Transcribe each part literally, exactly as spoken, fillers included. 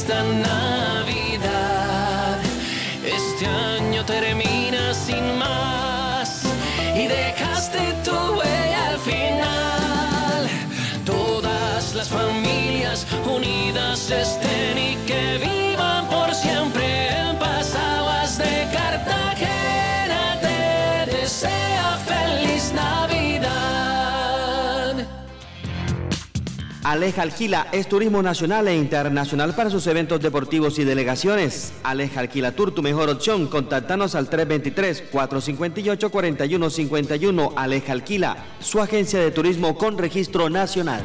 esta Navidad. Este año termina sin más y dejaste tu huella al final. Todas las familias unidas estén y que vivan por siempre en paz. Aguas de Cartagena te desea feliz Navidad. Aleja Alquila es turismo nacional e internacional para sus eventos deportivos y delegaciones. Aleja Alquila Tour, tu mejor opción. Contáctanos al tres dos tres, cuatro cinco ocho, cuatro uno cinco uno. Aleja Alquila, su agencia de turismo con registro nacional.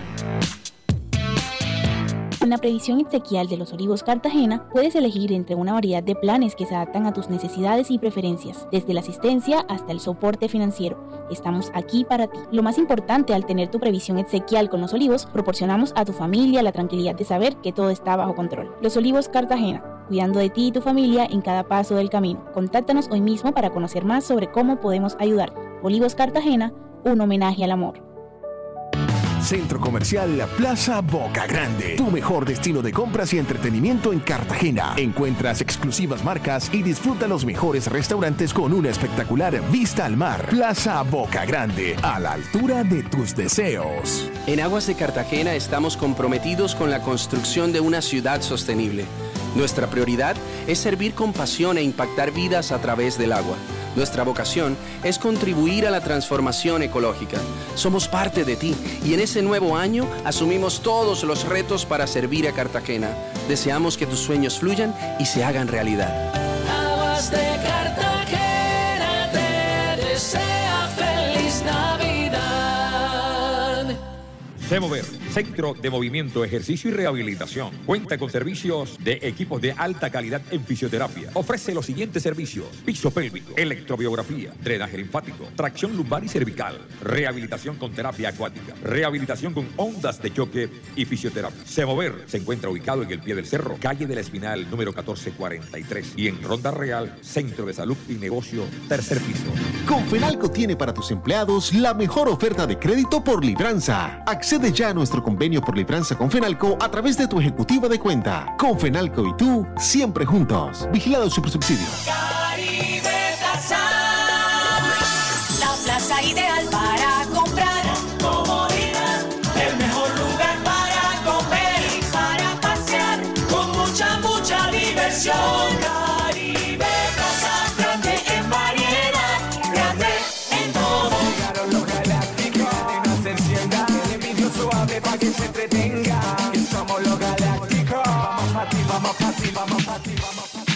En la previsión exequial de Los Olivos Cartagena, puedes elegir entre una variedad de planes que se adaptan a tus necesidades y preferencias, desde la asistencia hasta el soporte financiero. Estamos aquí para ti. Lo más importante al tener tu previsión exequial con Los Olivos, proporcionamos a tu familia la tranquilidad de saber que todo está bajo control. Los Olivos Cartagena, cuidando de ti y tu familia en cada paso del camino. Contáctanos hoy mismo para conocer más sobre cómo podemos ayudar. Olivos Cartagena, un homenaje al amor. Centro Comercial Plaza Boca Grande, tu mejor destino de compras y entretenimiento en Cartagena. Encuentras exclusivas marcas y disfruta los mejores restaurantes con una espectacular vista al mar. Plaza Boca Grande, a la altura de tus deseos. En Aguas de Cartagena estamos comprometidos con la construcción de una ciudad sostenible. Nuestra prioridad es servir con pasión e impactar vidas a través del agua. Nuestra vocación es contribuir a la transformación ecológica. Somos parte de ti y en ese nuevo año asumimos todos los retos para servir a Cartagena. Deseamos que tus sueños fluyan y se hagan realidad. Aguas de Cartagena te desea feliz Navidad. Semover, Centro de Movimiento, Ejercicio y Rehabilitación. Cuenta con servicios de equipos de alta calidad en fisioterapia. Ofrece los siguientes servicios: piso pélvico, electrobiografía, drenaje linfático, tracción lumbar y cervical, rehabilitación con terapia acuática, rehabilitación con ondas de choque y fisioterapia. Semover se encuentra ubicado en el pie del cerro, calle de la Espinal, número catorce cuarenta y tres, y en Ronda Real, Centro de Salud y Negocio, tercer piso. Confenalco tiene para tus empleados la mejor oferta de crédito por libranza. Accede ya a nuestro convenio por libranza con Fenalco a través de tu ejecutiva de cuenta. Con Fenalco y tú, siempre juntos. Vigilado Supersubsidio. Caribe Plaza, la plaza ideal para comprar. Comodidad, el mejor lugar para comer y para pasear, con mucha, mucha diversión. Caribe Plaza, grande en variedad, grande en todo. Llegaron los galácticos y no se encienda. Suave pa' que se entretenga, que somos los galácticos. Vamos pa' ti, vamos pa' ti, vamos pa' ti, vamos pa' ti.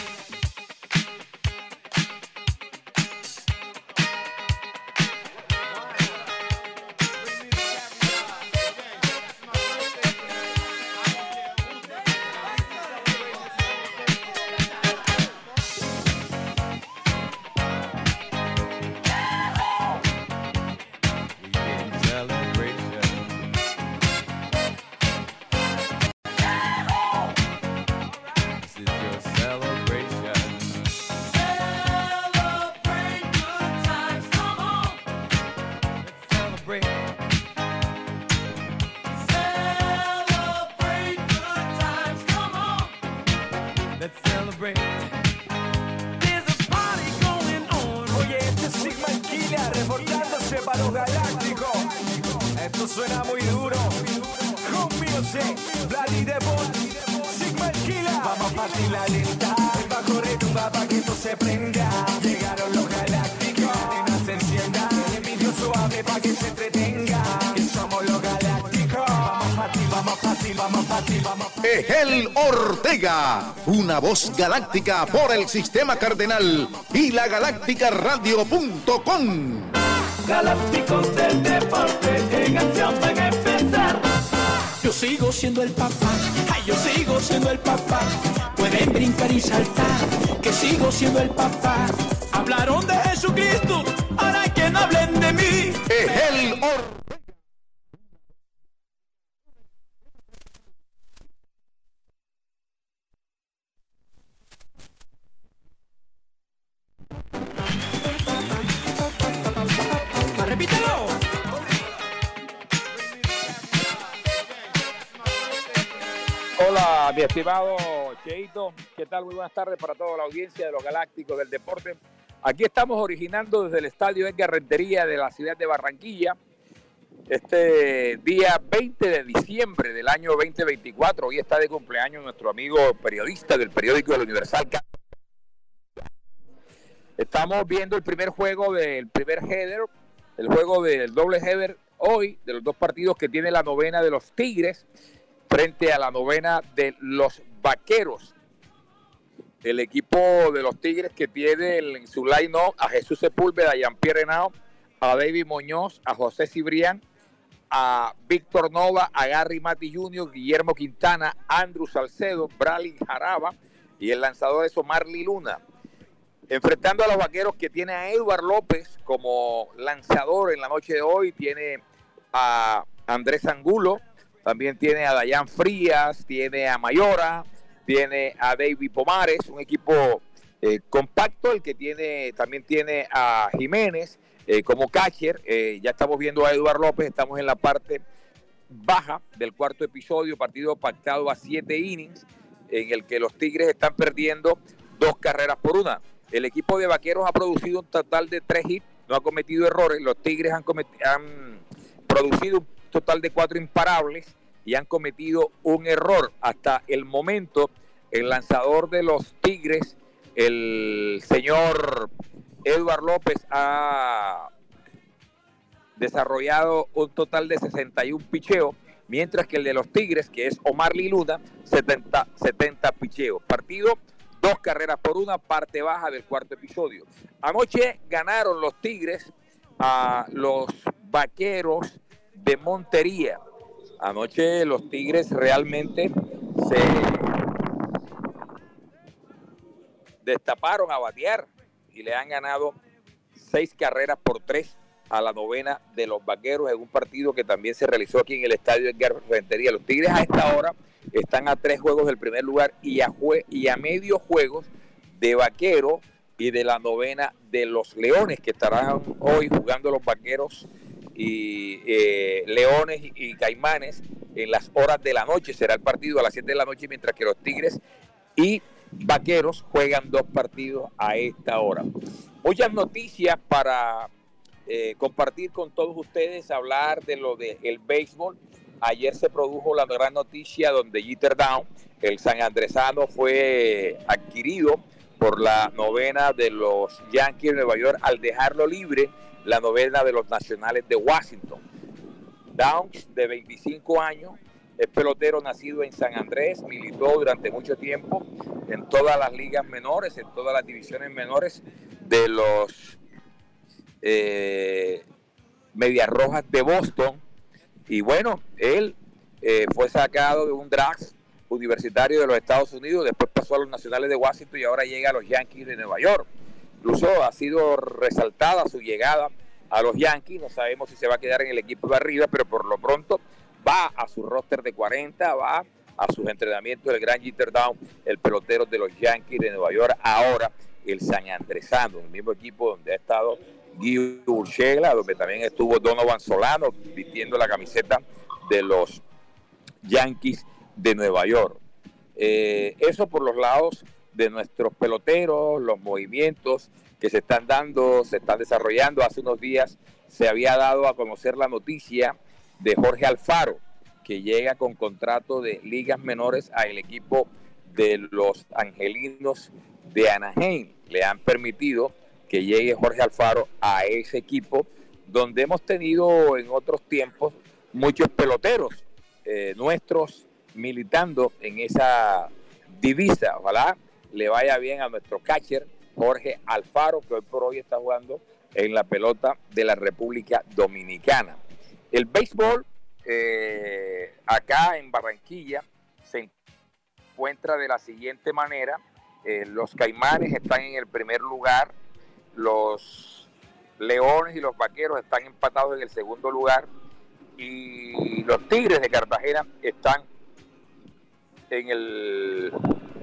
Egel Ortega, una voz galáctica por el Sistema Cardenal y la galáctica radio punto com. Galácticos del deporte en acción van a empezar. Yo sigo siendo el papá, ay, yo sigo siendo el papá. Pueden brincar y saltar, que sigo siendo el papá. Hablaron de Jesucristo, ahora que no hablen de mí. Egel Ortega. Hola, mi estimado Cheito, ¿qué tal? Muy buenas tardes para toda la audiencia de los Galácticos del Deporte. Aquí estamos originando desde el Estadio Edgar Rentería de la ciudad de Barranquilla, este día veinte de diciembre del año veinte veinticuatro. Hoy está de cumpleaños nuestro amigo periodista del periódico del Universal. Estamos viendo el primer juego del primer header, el juego del doble header hoy, de los dos partidos que tiene la novena de los Tigres frente a la novena de los Vaqueros. El equipo de los Tigres que tiene en su line-up a Jesús Sepúlveda, a Jean-Pierre Henao, a David Muñoz, a José Cibrián, a Víctor Nova, a Gary Mati junior, Guillermo Quintana, Andrew Salcedo, Bralin Jaraba y el lanzador es Marley Luna. Enfrentando a los Vaqueros que tiene a Edward López como lanzador en la noche de hoy, tiene a Andrés Angulo, también tiene a Dayan Frías, tiene a Mayora, tiene a David Pomares, un equipo eh, compacto, el que tiene, también tiene a Jiménez eh, como catcher. Eh, ya estamos viendo a Edward López, estamos en la parte baja del cuarto episodio, partido pactado a siete innings, en el que los Tigres están perdiendo dos carreras por una. El equipo de Vaqueros ha producido un total de tres hits, no ha cometido errores. Los Tigres han, han producido un total de cuatro imparables y han cometido un error. Hasta el momento, el lanzador de los Tigres, el señor Edward López, ha desarrollado un total de sesenta y uno picheos, mientras que el de los Tigres, que es Omarly Luna, setenta, setenta picheos. Partido dos carreras por una, parte baja del cuarto episodio. Anoche ganaron los Tigres a los Vaqueros de Montería. Anoche los Tigres realmente se destaparon a batear y le han ganado seis carreras por tres a la novena de los Vaqueros en un partido que también se realizó aquí en el Estadio Edgar Rentería. Los Tigres a esta hora están a tres juegos del primer lugar y a, jue y a medio juegos de Vaquero y de la novena de los Leones, que estarán hoy jugando los Vaqueros y eh, Leones y, y Caimanes en las horas de la noche. Será el partido a las siete de la noche, mientras que los Tigres y Vaqueros juegan dos partidos a esta hora. Muchas noticias para eh, compartir con todos ustedes, hablar de lo del béisbol. Ayer se produjo la gran noticia donde Jeter Down, el sanandresano, fue adquirido por la novena de los Yankees de Nueva York al dejarlo libre la novena de los Nacionales de Washington. Downs, de veinticinco años, es pelotero nacido en San Andrés, militó durante mucho tiempo en todas las ligas menores, en todas las divisiones menores de los eh, Medias Rojas de Boston. Y bueno, él eh, fue sacado de un draft universitario de los Estados Unidos, después pasó a los Nacionales de Washington y ahora llega a los Yankees de Nueva York. Incluso ha sido resaltada su llegada a los Yankees, no sabemos si se va a quedar en el equipo de arriba, pero por lo pronto va a su roster de cuarenta, va a sus entrenamientos el gran Jeter Down, el pelotero de los Yankees de Nueva York, ahora el sanandresano, el mismo equipo donde ha estado Guy Urshela, donde también estuvo Donovan Solano vistiendo la camiseta de los Yankees de Nueva York. Eh, eso por los lados de nuestros peloteros, los movimientos que se están dando, se están desarrollando. Hace unos días se había dado a conocer la noticia de Jorge Alfaro, que llega con contrato de ligas menores al equipo de los Angelinos de Anaheim. Le han permitido que llegue Jorge Alfaro a ese equipo, donde hemos tenido en otros tiempos muchos peloteros eh, nuestros militando en esa divisa. Ojalá le vaya bien a nuestro catcher Jorge Alfaro, que hoy por hoy está jugando en la pelota de la República Dominicana. El béisbol eh, acá en Barranquilla se encuentra de la siguiente manera. Eh, los Caimanes están en el primer lugar, los Leones y los Vaqueros están empatados en el segundo lugar y los Tigres de Cartagena están en el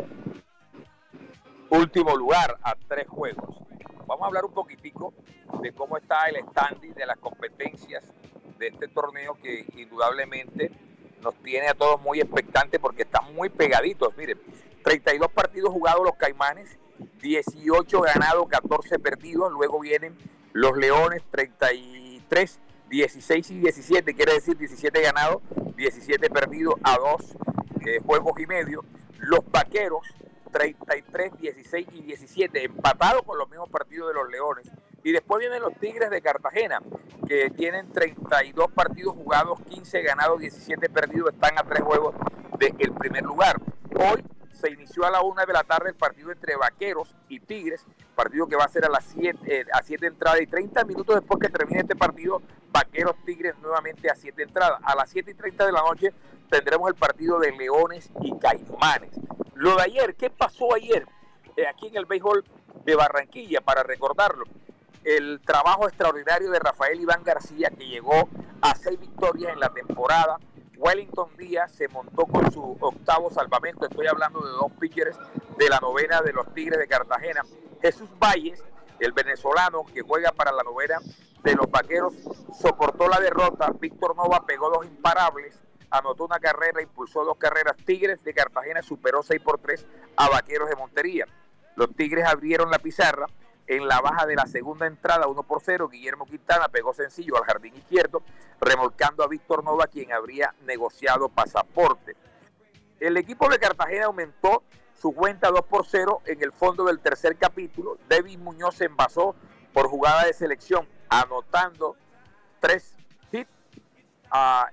último lugar a tres juegos. Vamos a hablar un poquitico de cómo está el standing de las competencias de este torneo, que indudablemente nos tiene a todos muy expectantes porque están muy pegaditos. Miren, treinta y dos partidos jugados los Caimanes, dieciocho ganados, catorce perdidos. Luego vienen los Leones, treinta y tres, dieciséis y diecisiete, quiere decir diecisiete ganados, diecisiete perdidos a dos eh, juegos y medio. Los Vaqueros, treinta y tres, dieciséis y diecisiete, empatados con los mismos partidos de los Leones. Y después vienen los Tigres de Cartagena, que tienen treinta y dos partidos jugados, quince ganados, diecisiete perdidos, están a tres juegos del primer lugar. Hoy se inició a la una de la tarde el partido entre Vaqueros y Tigres, partido que va a ser a las siete, eh, a siete entradas, y treinta minutos después que termine este partido, Vaqueros Tigres nuevamente a siete entradas. A las siete y treinta de la noche tendremos el partido de Leones y Caimanes. Lo de ayer, ¿qué pasó ayer? Eh, aquí en el béisbol de Barranquilla, para recordarlo, el trabajo extraordinario de Rafael Iván García, que llegó a seis victorias en la temporada. Wellington Díaz se montó con su octavo salvamento. Estoy hablando de dos pitchers de la novena de los Tigres de Cartagena. Jesús Valles, el venezolano que juega para la novena de los Vaqueros, soportó la derrota. Víctor Nova pegó dos imparables, anotó una carrera, impulsó dos carreras. Tigres de Cartagena superó seis por tres a Vaqueros de Montería. Los Tigres abrieron la pizarra en la baja de la segunda entrada, uno por cero. Guillermo Quintana pegó sencillo al jardín izquierdo, remolcando a Víctor Nova, quien habría negociado pasaporte. El equipo de Cartagena aumentó su cuenta dos por cero en el fondo del tercer capítulo. David Muñoz se envasó por jugada de selección, anotando tres hits uh,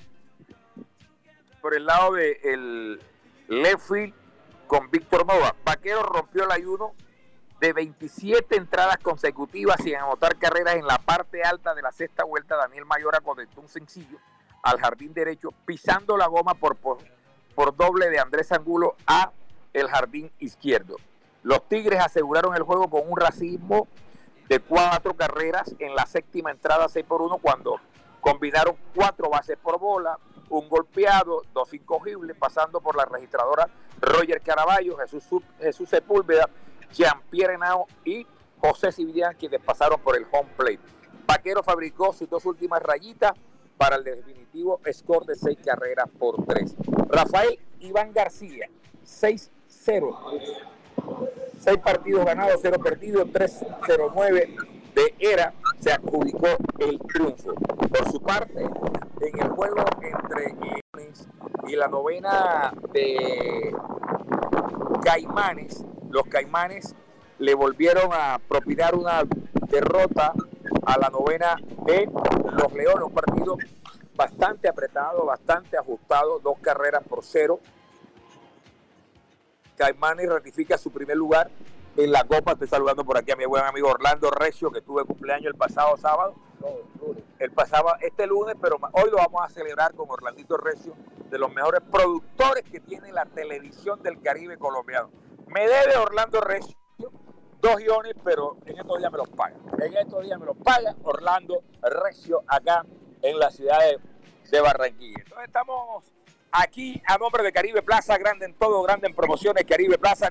por el lado del left field con Víctor Nova. Vaquero rompió el ayuno de veintisiete entradas consecutivas sin anotar carreras en la parte alta de la sexta vuelta. Daniel Mayora conectó un sencillo al jardín derecho, pisando la goma por, por, por doble de Andrés Angulo a el jardín izquierdo. Los Tigres aseguraron el juego con un racimo de cuatro carreras en la séptima entrada, seis por uno, cuando combinaron cuatro bases por bola, un golpeado, dos incogibles, pasando por la registradora Roger Caraballo, Jesús, Jesús Sepúlveda, Jean-Pierre Henao y José Civillain, quienes pasaron por el home plate. Vaquero fabricó sus dos últimas rayitas para el definitivo score de seis carreras por tres. Rafael Iván García, seis cero. seis partidos ganados, cero perdidos, tres cero nueve de era, se adjudicó el triunfo. Por su parte, en el juego entre Leones y la novena de Caimanes, los Caimanes le volvieron a propinar una derrota a la novena de los Leones, un partido bastante apretado, bastante ajustado, dos carreras por cero. Caimanes ratifica su primer lugar en la Copa. Estoy saludando por aquí a mi buen amigo Orlando Recio, que tuve cumpleaños el pasado sábado. No, lunes. El pasado, este lunes, pero hoy lo vamos a celebrar con Orlandito Recio, de los mejores productores que tiene la televisión del Caribe colombiano. Me debe Orlando Recio dos guiones, pero en estos días me los paga. En estos días me los paga Orlando Recio acá en la ciudad de, de Barranquilla. Entonces estamos aquí a nombre de Caribe Plaza, grande en todo, grande en promociones, Caribe Plaza.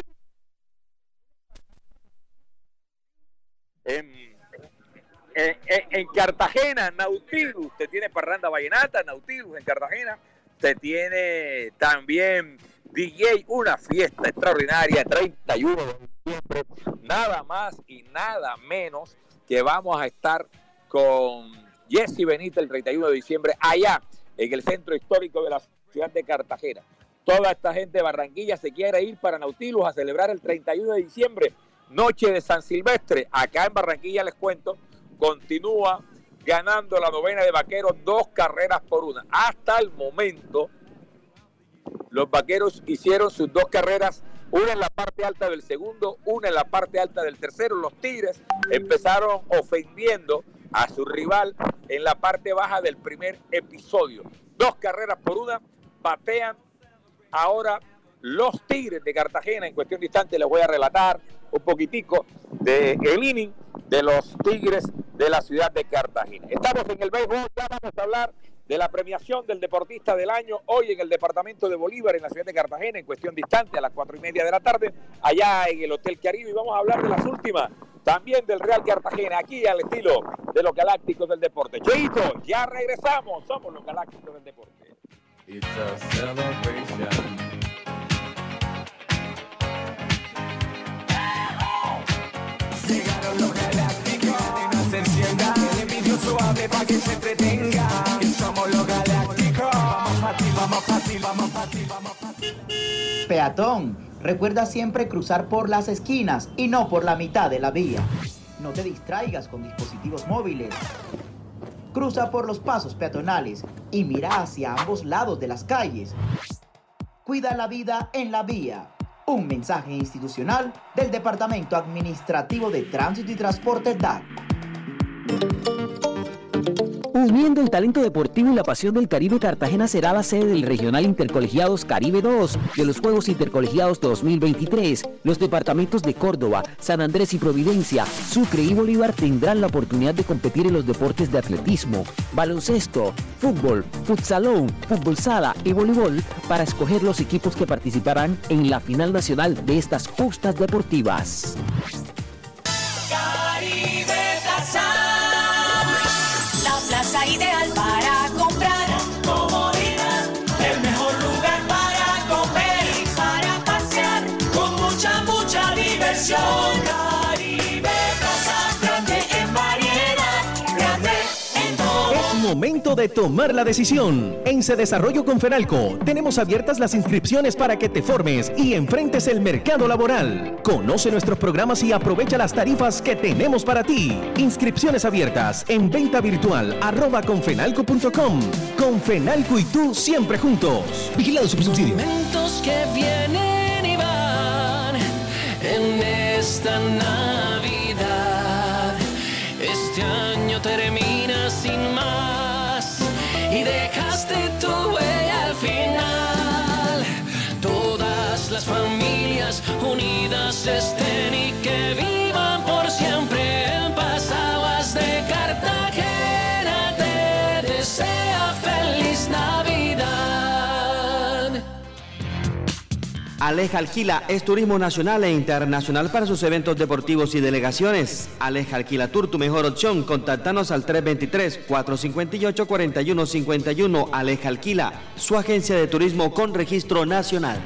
En, en, en Cartagena, Nautilus, usted tiene parranda vallenata, Nautilus en Cartagena, usted tiene también D J, una fiesta extraordinaria, treinta y uno de diciembre, nada más y nada menos que vamos a estar con Jesse Benítez el treinta y uno de diciembre allá en el centro histórico de la ciudad de Cartagena. Toda esta gente de Barranquilla se quiere ir para Nautilus a celebrar el treinta y uno de diciembre, noche de San Silvestre. Acá en Barranquilla, les cuento, continúa ganando la novena de Vaqueros, dos carreras por una. Hasta el momento, los Vaqueros hicieron sus dos carreras, una en la parte alta del segundo, una en la parte alta del tercero. Los Tigres empezaron ofendiendo a su rival en la parte baja del primer episodio. Dos carreras por una, batean ahora los Tigres de Cartagena. En cuestión de instantes les voy a relatar un poquitico del inning de los Tigres de la ciudad de Cartagena. Estamos en el béisbol, ya vamos a hablar de la premiación del deportista del año hoy en el departamento de Bolívar, en la ciudad de Cartagena, en cuestión de instantes, a las cuatro y media de la tarde, allá en el Hotel Caribe, y vamos a hablar de las últimas, también del Real Cartagena, aquí al estilo de los Galácticos del Deporte. Cheito, ya regresamos, somos los Galácticos del Deporte. It's a celebration. Llegaron los galácticos y nos encienda. El envidioso hable pa' que se entretenga. Que somos los galácticos. Vamos pa' ti, vamos pa' ti, vamos pa' ti, vamos pa' ti. Peatón, recuerda siempre cruzar por las esquinas y no por la mitad de la vía. No te distraigas con dispositivos móviles. Cruza por los pasos peatonales y mira hacia ambos lados de las calles. Cuida la vida en la vía. Un mensaje institucional del Departamento Administrativo de Tránsito y Transporte D A C. Uniendo el talento deportivo y la pasión del Caribe, Cartagena será la sede del Regional Intercolegiados Caribe dos de los Juegos Intercolegiados dos mil veintitrés. Los departamentos de Córdoba, San Andrés y Providencia, Sucre y Bolívar tendrán la oportunidad de competir en los deportes de atletismo, baloncesto, fútbol, futsalón, fútbol sala y voleibol para escoger los equipos que participarán en la final nacional de estas justas deportivas. Caribe Plaza, la plaza ideal para comprar. Comodidad, el mejor lugar para comer y para pasear, con mucha, mucha diversión. Caribe Plaza, grande en variedad, grande en todo. Es momento de tomar la decisión. En Cedesarrollo con Fenalco tenemos abiertas las inscripciones para que te formes y enfrentes el mercado laboral. Conoce nuestros programas y aprovecha las tarifas que tenemos para ti. Inscripciones abiertas en venta virtual arroba confenalco punto com. Con Fenalco y tú siempre juntos. Vigilado Supersubsidio. Momentos que vienen y van en esta Navidad. Este año termina sin más y dejaste tu huella al final. Todas las familias unidas estén y que vivan por siempre en paz. Aguas de Cartagena te desea feliz Navidad. Aleja Alquila es turismo nacional e internacional para sus eventos deportivos y delegaciones. Aleja Alquila Tour, tu mejor opción. Contáctanos al tres dos tres, cuatro cinco ocho, cuatro uno cinco uno. Aleja Alquila, su agencia de turismo con registro nacional.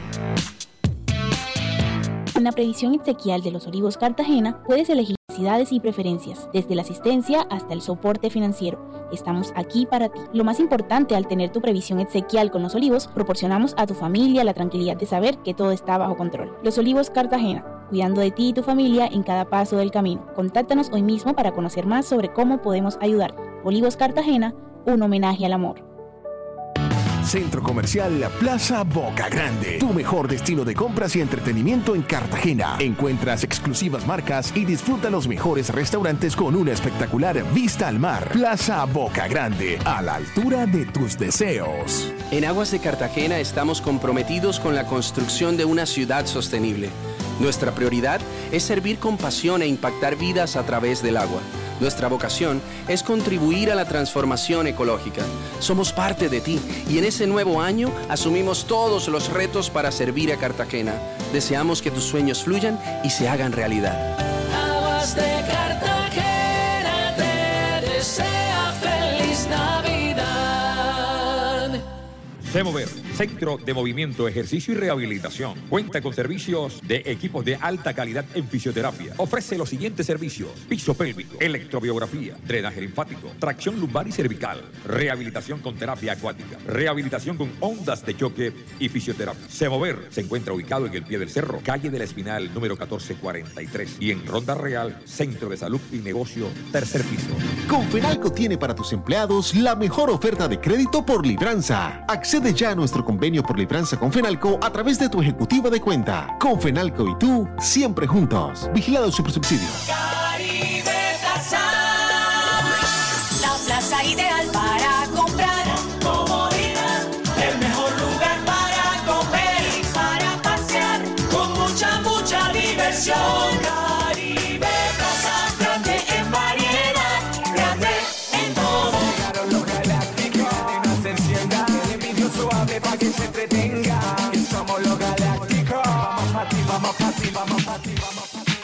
En la previsión exequial de Los Olivos Cartagena puedes elegir necesidades y preferencias, desde la asistencia hasta el soporte financiero. Estamos aquí para ti. Lo más importante al tener tu previsión exequial con Los Olivos, proporcionamos a tu familia la tranquilidad de saber que todo está bajo control. Los Olivos Cartagena, cuidando de ti y tu familia en cada paso del camino. Contáctanos hoy mismo para conocer más sobre cómo podemos ayudar. Olivos Cartagena, un homenaje al amor. Centro Comercial Plaza Boca Grande, tu mejor destino de compras y entretenimiento en Cartagena. Encuentras exclusivas marcas y disfruta los mejores restaurantes con una espectacular vista al mar. Plaza Boca Grande, a la altura de tus deseos. En Aguas de Cartagena estamos comprometidos con la construcción de una ciudad sostenible. Nuestra prioridad es servir con pasión e impactar vidas a través del agua. Nuestra vocación es contribuir a la transformación ecológica. Somos parte de ti y en ese nuevo año asumimos todos los retos para servir a Cartagena. Deseamos que tus sueños fluyan y se hagan realidad. Aguas de Cartagena te desea feliz Navidad. Semover, Centro de Movimiento, Ejercicio y Rehabilitación. Cuenta con servicios de equipos de alta calidad en fisioterapia. Ofrece los siguientes servicios: piso pélvico, electrobiografía, drenaje linfático, tracción lumbar y cervical, rehabilitación con terapia acuática, rehabilitación con ondas de choque y fisioterapia. Semover se encuentra ubicado en el pie del cerro, calle de la Espinal, número catorce cuarenta y tres, y en Ronda Real, Centro de Salud y Negocio, tercer piso. Confenalco tiene para tus empleados la mejor oferta de crédito por libranza. Accede ya a nuestro convenio por libranza con Fenalco a través de tu ejecutiva de cuenta. Con Fenalco y tú, siempre juntos. Vigilado Supersubsidio. Caribe Plaza, la plaza ideal para comprar. Comodidad, el mejor lugar para comer y para pasear, con mucha, mucha diversión. Caribe Plaza, grande en variedad, grande en todo. Llegaron los galácticos y nos encienda. El envidioso hable pa' que se entretenga. Que somos los galácticos. Vamos pa' ti, vamos pa' ti, vamos pa' ti, vamos pa' ti.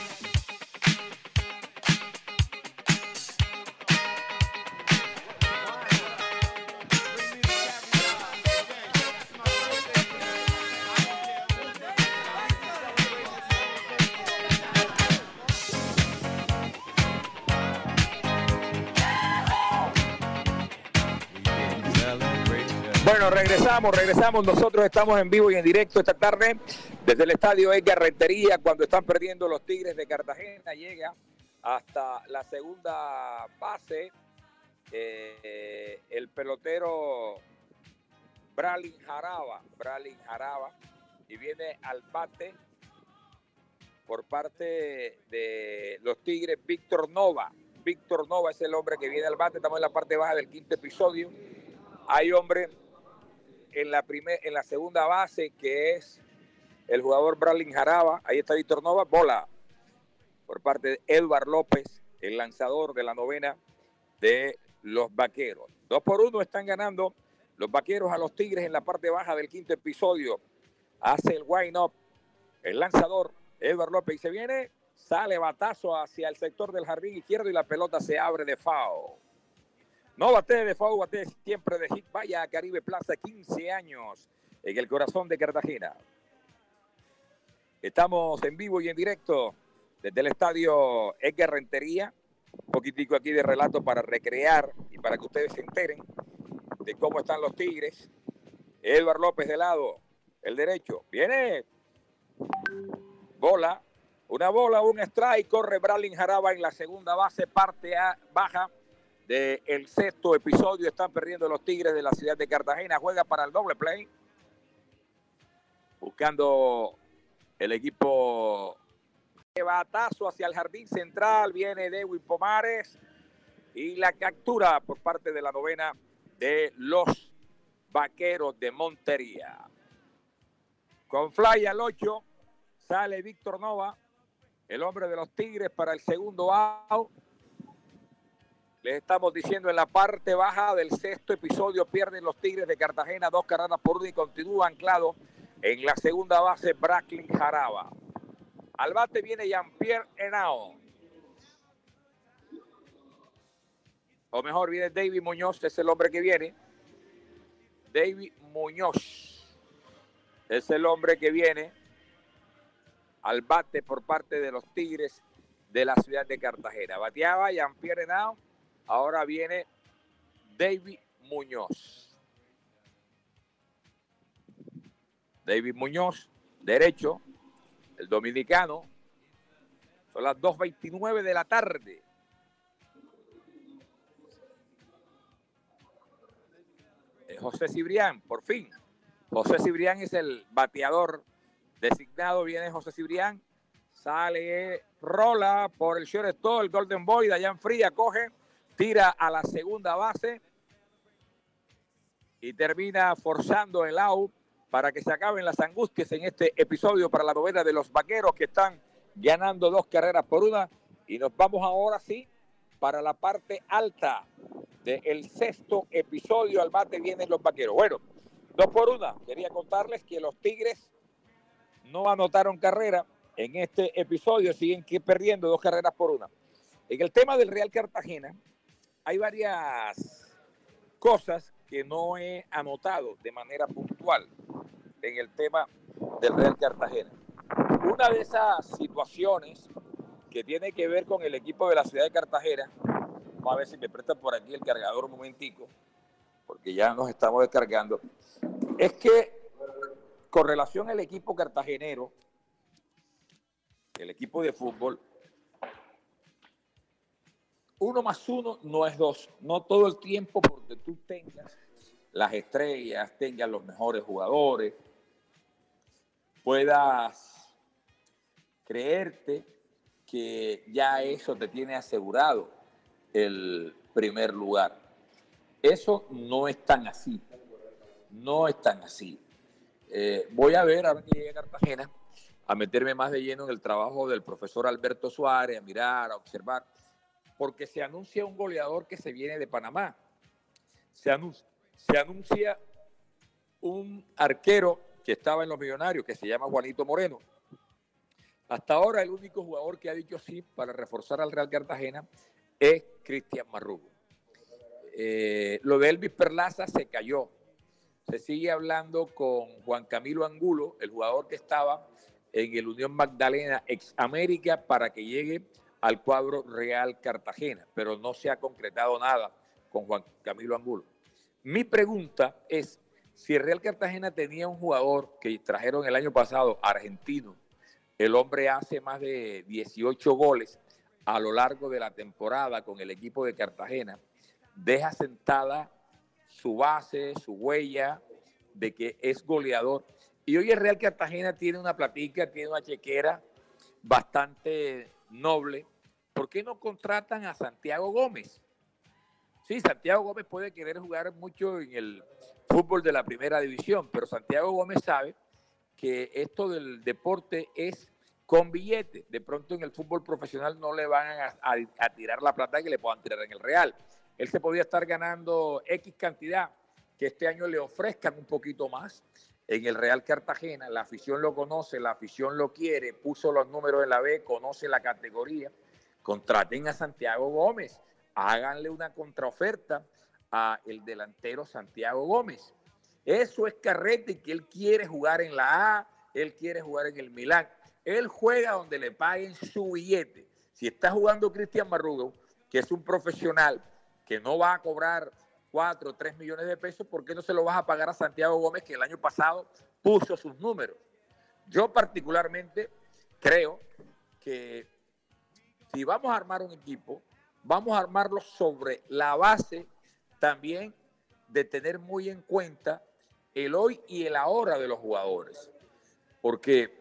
Bueno, regresamos, regresamos. Nosotros estamos en vivo y en directo esta tarde desde el estadio Edgar Rentería, cuando están perdiendo los Tigres de Cartagena. Llega hasta la segunda base eh, el pelotero Bralin Jaraba, Bralin Jaraba, y viene al bate por parte de los Tigres Víctor Nova. Víctor Nova es el hombre que viene al bate. Estamos en la parte baja del quinto episodio. Hay hombre en la, primer, en la segunda base, que es el jugador Bralin Jaraba. Ahí está Víctor Nova. Bola por parte de Edward López, el lanzador de la novena de los Vaqueros. Dos por uno están ganando los Vaqueros a los Tigres en la parte baja del quinto episodio. Hace el wind-up el lanzador Edward López y se viene, sale batazo hacia el sector del jardín izquierdo y la pelota se abre de foul. No bate de foul, bate siempre de hit. Vaya a Caribe Plaza, quince años en el corazón de Cartagena. Estamos en vivo y en directo desde el estadio Edgar Rentería. Un poquitico aquí de relato para recrear y para que ustedes se enteren de cómo están los Tigres. Edward López de lado, el derecho. Viene bola, una bola, un strike. Corre Bralin Jaraba en la segunda base, parte a, baja del sexto episodio. Están perdiendo los Tigres de la ciudad de Cartagena. Juega para el doble play. Buscando el equipo. Batazo hacia el jardín central. Viene Dewey Pomares. Y la captura por parte de la novena de los Vaqueros de Montería. Con fly al ocho. Sale Víctor Nova, el hombre de los Tigres, para el segundo out. Les estamos diciendo, en la parte baja del sexto episodio pierden los Tigres de Cartagena dos carreras por uno y continúa anclado en la segunda base Bralin Jaraba. Al bate viene Jean-Pierre Henao. O mejor, viene David Muñoz, es el hombre que viene. David Muñoz es el hombre que viene al bate por parte de los Tigres de la ciudad de Cartagena. Bateaba Jean-Pierre Henao. Ahora viene David Muñoz. David Muñoz, derecho, el dominicano. Son las dos veintinueve de la tarde. José Cibrián, por fin. José Cibrián es el bateador designado. Viene José Cibrián. Sale, rola por el shortstop, el Golden Boy. Dayan Fría coge, tira a la segunda base y termina forzando el out para que se acaben las angustias en este episodio para la novena de los Vaqueros, que están ganando dos carreras por una. Y nos vamos ahora sí para la parte alta del sexto episodio. Al bate vienen los Vaqueros. Bueno, dos por una. Quería contarles que los Tigres no anotaron carrera en este episodio, siguen perdiendo dos carreras por una. En el tema del Real Cartagena hay varias cosas que no he anotado de manera puntual en el tema del Real Cartagena. Una de esas situaciones que tiene que ver con el equipo de la ciudad de Cartagena, vamos a ver si me prestan por aquí el cargador un momentico, porque ya nos estamos descargando, es que con relación al equipo cartagenero, el equipo de fútbol, uno más uno no es dos. No todo el tiempo, porque tú tengas las estrellas, tengas los mejores jugadores, puedas creerte que ya eso te tiene asegurado el primer lugar. Eso no es tan así. No es tan así. Eh, voy a ver, ahora que llegue a Cartagena, a meterme más de lleno en el trabajo del profesor Alberto Suárez, a mirar, a observar, porque se anuncia un goleador que se viene de Panamá. Se anuncia, se anuncia un arquero que estaba en los Millonarios, que se llama Juanito Moreno. Hasta ahora el único jugador que ha dicho sí para reforzar al Real Cartagena es Cristian Marrugo. Eh, lo de Elvis Perlaza se cayó. Se sigue hablando con Juan Camilo Angulo, el jugador que estaba en el Unión Magdalena ex América, para que llegue al cuadro Real Cartagena, pero no se ha concretado nada con Juan Camilo Angulo. Mi pregunta es, Si el Real Cartagena tenía un jugador que trajeron el año pasado, argentino, el hombre hace más de dieciocho goles a lo largo de la temporada con el equipo de Cartagena, deja sentada su base, su huella de que es goleador. Y hoy el Real Cartagena tiene una platica, tiene una chequera bastante noble. ¿Por qué no contratan a Santiago Gómez? Sí, Santiago Gómez puede querer jugar mucho en el fútbol de la primera división, pero Santiago Gómez sabe que esto del deporte es con billete. De pronto en el fútbol profesional no le van a, a, a tirar la plata que le puedan tirar en el Real. Él se podía estar ganando X cantidad, que este año le ofrezcan un poquito más en el Real Cartagena. La afición lo conoce, la afición lo quiere, puso los números en la B, conoce la categoría. Contraten a Santiago Gómez, háganle una contraoferta a el delantero Santiago Gómez. Eso es carrete, que él quiere jugar en la A, él quiere jugar en el Milán. Él juega donde le paguen su billete. Si está jugando Cristian Marrugo, que es un profesional que no va a cobrar cuatro o tres millones de pesos, ¿por qué no se lo vas a pagar a Santiago Gómez, que el año pasado puso sus números? Yo particularmente creo que si vamos a armar un equipo, vamos a armarlo sobre la base también de tener muy en cuenta el hoy y el ahora de los jugadores. Porque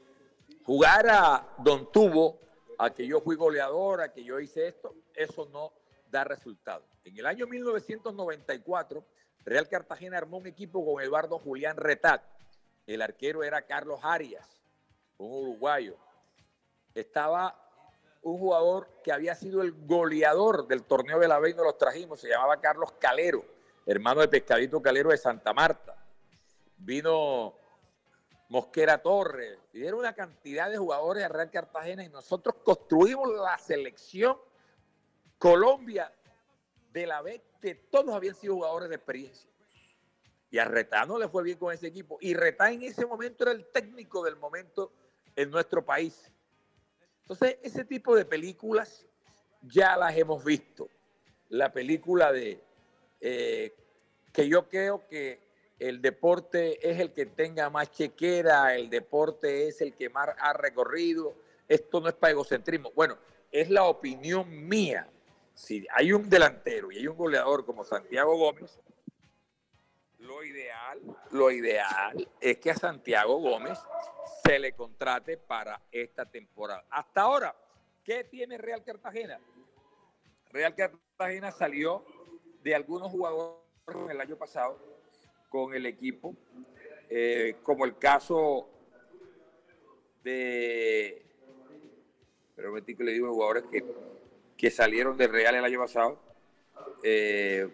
jugar a Don Tubo, a que yo fui goleador, a que yo hice esto, eso no da resultado. En el año mil novecientos noventa y cuatro, Real Cartagena armó un equipo con Eduardo Julián Retat. El arquero era Carlos Arias, un uruguayo. Estaba un jugador que había sido el goleador del torneo de la B y nos los trajimos, se llamaba Carlos Calero, hermano de Pescadito Calero de Santa Marta. Vino Mosquera Torres, y era una cantidad de jugadores de Real Cartagena, y nosotros construimos la selección Colombia de la B, que todos habían sido jugadores de experiencia. Y a Retá no le fue bien con ese equipo, y Retá en ese momento era el técnico del momento en nuestro país. Entonces, ese tipo de películas ya las hemos visto. La película de eh, que yo creo que el deporte es el que tenga más chequera, el deporte es el que más ha recorrido. Esto no es para egocentrismo. Bueno, es la opinión mía. Si hay un delantero y hay un goleador como Santiago Gómez, lo ideal, lo ideal es que a Santiago Gómez se le contrate para esta temporada. Hasta ahora, ¿qué tiene Real Cartagena? Real Cartagena salió de algunos jugadores el año pasado con el equipo, eh, como el caso de, pero me que le digo jugadores que, que salieron del Real el año pasado, eh,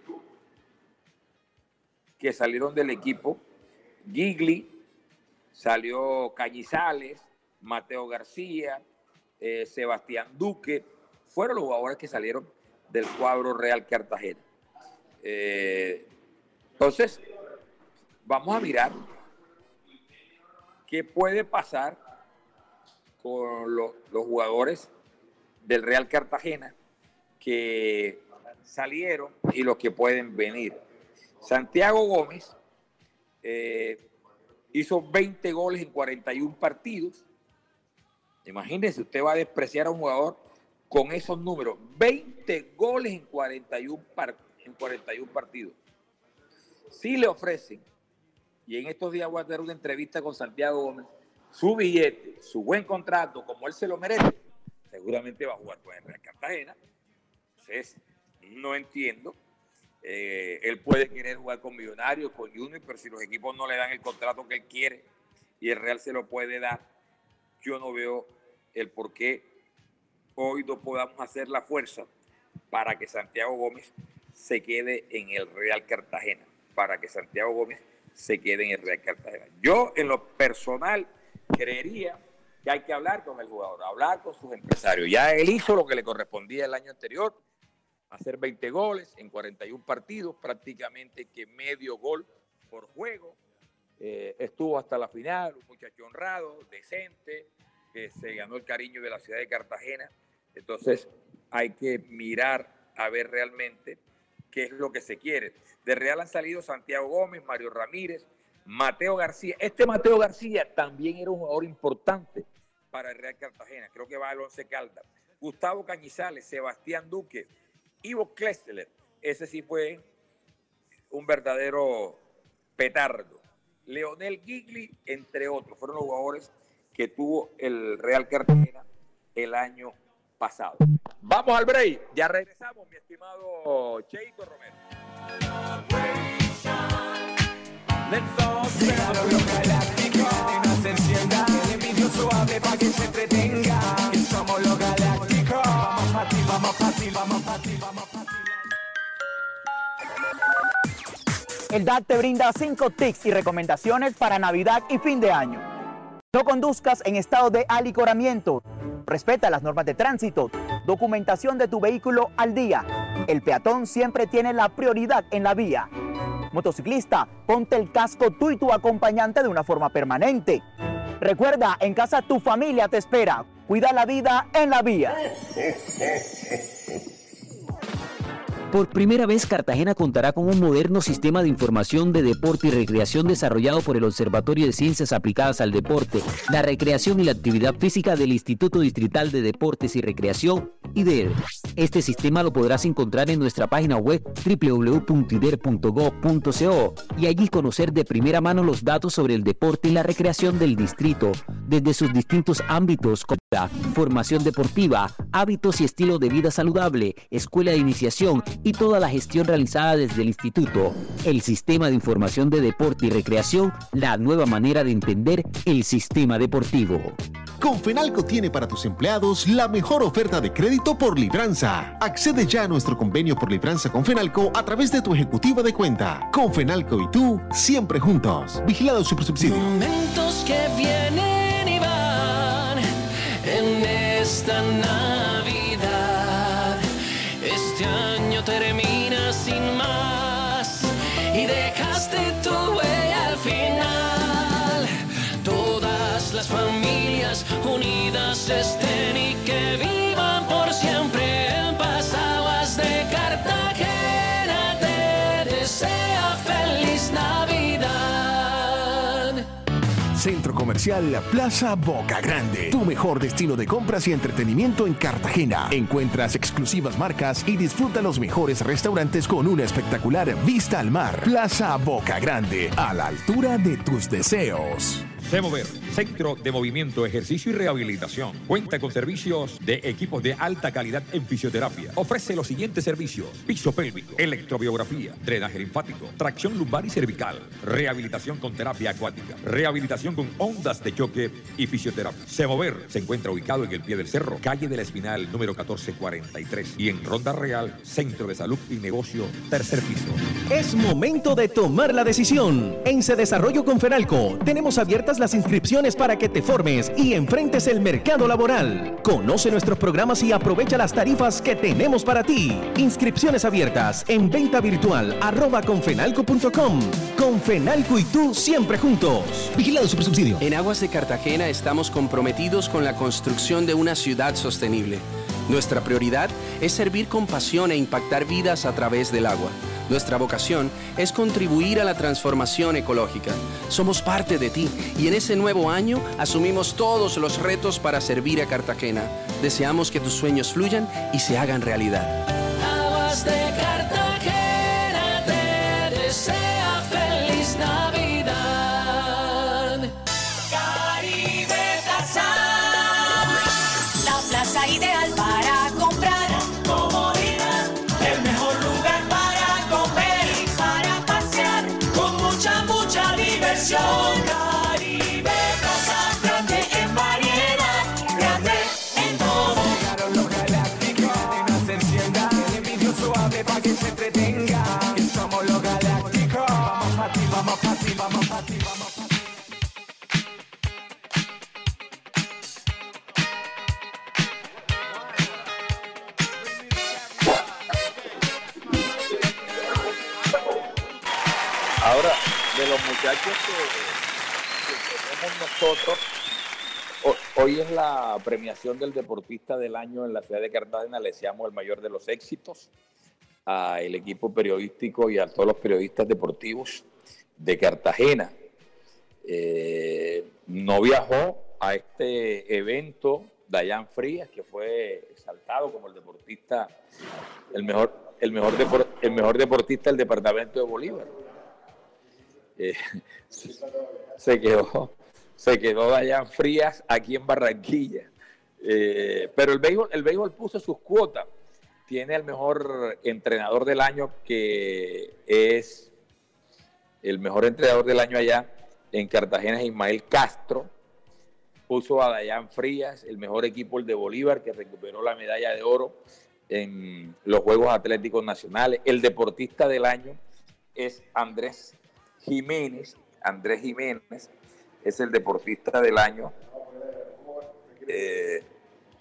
que salieron del equipo. Gigli, salió Cañizales, Mateo García, eh, Sebastián Duque, fueron los jugadores que salieron del cuadro Real Cartagena. Eh, entonces, vamos a mirar qué puede pasar con los, los jugadores del Real Cartagena que salieron y los que pueden venir. Santiago Gómez eh, hizo veinte goles en cuarenta y un partidos. Imagínense, usted va a despreciar a un jugador con esos números. veinte goles en cuarenta y un, par, en cuarenta y un partidos. Si le ofrecen, y en estos días voy a tener una entrevista con Santiago Gómez, su billete, su buen contrato, como él se lo merece, seguramente va a jugar con el Real Cartagena. Entonces, no entiendo. Eh, él puede querer jugar con Millonarios, con Junior, pero si los equipos no le dan el contrato que él quiere y el Real se lo puede dar, yo no veo el por qué hoy no podamos hacer la fuerza para que Santiago Gómez se quede en el Real Cartagena, para que Santiago Gómez se quede en el Real Cartagena. Yo, en lo personal, creería que hay que hablar con el jugador, hablar con sus empresarios. Ya él hizo lo que le correspondía el año anterior, hacer veinte goles en cuarenta y un partidos, prácticamente que medio gol por juego. Eh, estuvo hasta la final, un muchacho honrado, decente, que se ganó el cariño de la ciudad de Cartagena. Entonces hay que mirar a ver realmente que es lo que se quiere. De Real han salido Santiago Gómez, Mario Ramírez, Mateo García. Este Mateo García también era un jugador importante para el Real Cartagena. Creo que va al Once Caldas. Gustavo Cañizales, Sebastián Duque, Ivo Klessler. Ese sí fue un verdadero petardo. Leonel Gigli, entre otros, fueron los jugadores que tuvo el Real Cartagena el año pasado. Vamos al break. Ya regresamos, mi estimado Cheito Romero. Llegaron los galácticos y no se encienda el envidio suave para que se entretenga. Que somos los galácticos. Vamos pa' ti, vamos pa' ti, vamos pa' ti, vamos pa' ti. El D A C te brinda cinco tips y recomendaciones para Navidad y fin de año. No conduzcas en estado de alicoramiento. Respeta las normas de tránsito. Documentación de tu vehículo al día. El peatón siempre tiene la prioridad en la vía. Motociclista, ponte el casco tú y tu acompañante de una forma permanente. Recuerda, en casa tu familia te espera. Cuida la vida en la vía. Por primera vez, Cartagena contará con un moderno sistema de información de deporte y recreación desarrollado por el Observatorio de Ciencias Aplicadas al Deporte, la Recreación y la Actividad Física del Instituto Distrital de Deportes y Recreación, I D E R. Este sistema lo podrás encontrar en nuestra página web doble u doble u doble u punto i d e r punto gov punto co y allí conocer de primera mano los datos sobre el deporte y la recreación del distrito, desde sus distintos ámbitos como la formación deportiva, hábitos y estilo de vida saludable, escuela de iniciación y toda la gestión realizada desde el instituto. El Sistema de Información de Deporte y Recreación, la nueva manera de entender el sistema deportivo. Confenalco tiene para tus empleados la mejor oferta de crédito por libranza. Accede ya a nuestro convenio por libranza con Fenalco a través de tu ejecutiva de cuenta. Confenalco y tú, siempre juntos. Vigilado Supersubsidio. Momentos que vienen y van en esta Navidad. Este año termina sin más y dejaste tu huella al final. Todas las familias unidas estén y que vivan por siempre en paz. Aguas de Cartagena te desea feliz Navidad. Centro Comercial Plaza Boca Grande. Tu mejor destino de compras y entretenimiento en Cartagena. Encuentras exclusivas marcas y disfruta los mejores restaurantes con una espectacular vista al mar. Plaza Boca Grande, a la altura de tus deseos. Semover, Centro de Movimiento, Ejercicio y Rehabilitación. Cuenta con servicios de equipos de alta calidad en fisioterapia. Ofrece los siguientes servicios: piso pélvico, electrobiografía, drenaje linfático, tracción lumbar y cervical, rehabilitación con terapia acuática, rehabilitación con ondas de choque y fisioterapia. Semover se encuentra ubicado en el pie del cerro, calle de la Espinal, número catorce cuarenta y tres, y en Ronda Real, Centro de Salud y Negocio, tercer piso. Es momento de tomar la decisión. En Se Desarrollo con Fenalco tenemos abiertas las inscripciones para que te formes y enfrentes el mercado laboral. Conoce nuestros programas y aprovecha las tarifas que tenemos para ti. Inscripciones abiertas en venta virtual arroba confenalco punto com. Confenalco y tú siempre juntos. Vigilado Supersubsidio. En Aguas de Cartagena estamos comprometidos con la construcción de una ciudad sostenible. Nuestra prioridad es servir con pasión e impactar vidas a través del agua. Nuestra vocación es contribuir a la transformación ecológica. Somos parte de ti y en ese nuevo año asumimos todos los retos para servir a Cartagena. Deseamos que tus sueños fluyan y se hagan realidad. Aguas de Cartagena te desea feliz Navidad. Caribe Plaza, la plaza ideal para comprar. Comodidad, el mejor lugar para comer y para pasear, con mucha, mucha diversión. Caribe Plaza, grande en variedad, grande en todo. Llegaron los galácticos y no se encienda el envidio suave para que se entretenga. Que somos los galácticos. Vamos pa' ti, vamos pa' ti, vamos pa' ti, vamos pa' ti. Ahora, de los muchachos que, que tenemos nosotros, ho- hoy es la premiación del deportista del año en la ciudad de Cartagena. Le deseamos el mayor de los éxitos. al equipo periodístico y a todos los periodistas deportivos de Cartagena. Eh, no viajó a este evento Dayan Frías, que fue exaltado como el deportista, el mejor, el mejor, depor, el mejor deportista del departamento de Bolívar. Eh, se quedó, se quedó Dayan Frías aquí en Barranquilla. Eh, pero el béisbol, el béisbol puso sus cuotas. Tiene el mejor entrenador del año, que es el mejor entrenador del año allá en Cartagena, es Ismael Castro. Puso a Dayan Frías, el mejor equipo, el de Bolívar, que recuperó la medalla de oro en los Juegos Atléticos Nacionales. El deportista del año es Andrés Jiménez. Andrés Jiménez es el deportista del año. Eh,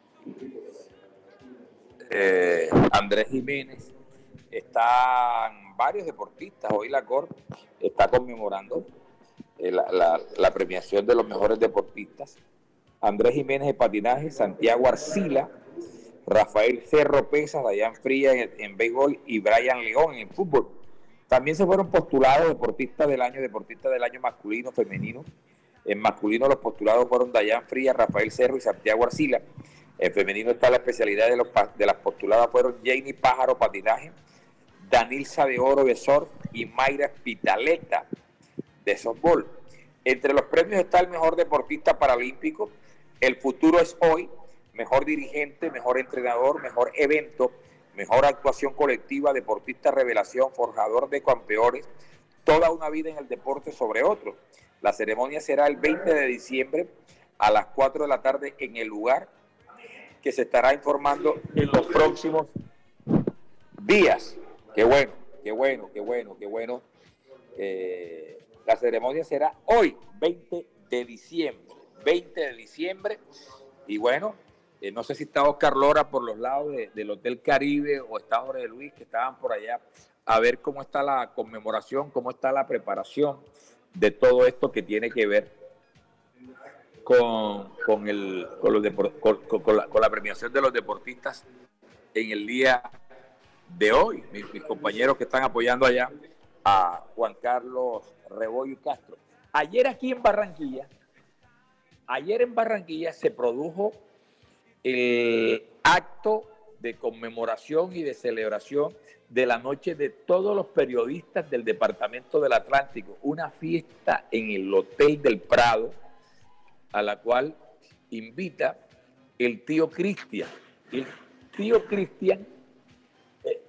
eh, Andrés Jiménez. Están varios deportistas. Hoy la Cor está conmemorando eh, la, la, la premiación de los mejores deportistas. Andrés Jiménez de patinaje, Santiago Arcila, Rafael Cerro Pesas, Dayan Frías en, en béisbol y Brian León en el fútbol. También se fueron postulados deportistas del año, deportistas del año masculino, femenino. En masculino los postulados fueron Dayan Frías, Rafael Cerro y Santiago Arcila. En femenino está la especialidad de, los, de las postuladas fueron Jamie Pájaro, patinaje, Danilza de Oro de surf y Mayra Pitaleta de softball. Entre los premios está el mejor deportista paralímpico, el futuro es hoy, mejor dirigente, mejor entrenador, mejor evento, mejor actuación colectiva, deportista revelación, forjador de campeones, toda una vida en el deporte sobre otro. La ceremonia será el veinte de diciembre a las cuatro de la tarde en el lugar que se estará informando en los próximos días. Qué bueno, qué bueno, qué bueno, qué bueno. Eh, la ceremonia será hoy, veinte de diciembre. veinte de diciembre. Y bueno, eh, no sé si está Oscar Lora por los lados de, del Hotel Caribe o está Jorge Luis, que estaban por allá a ver cómo está la conmemoración, cómo está la preparación de todo esto que tiene que ver con, con, el, con, los depor, con, con, la, con la premiación de los deportistas en el día de hoy. Mis, mis compañeros que están apoyando allá a Juan Carlos Rebollo y Castro. Ayer aquí en Barranquilla, ayer en Barranquilla se produjo el acto de conmemoración y de celebración de la noche de todos los periodistas del Departamento del Atlántico, una fiesta en el Hotel del Prado, a la cual invita el tío Cristian. El tío Cristian eh,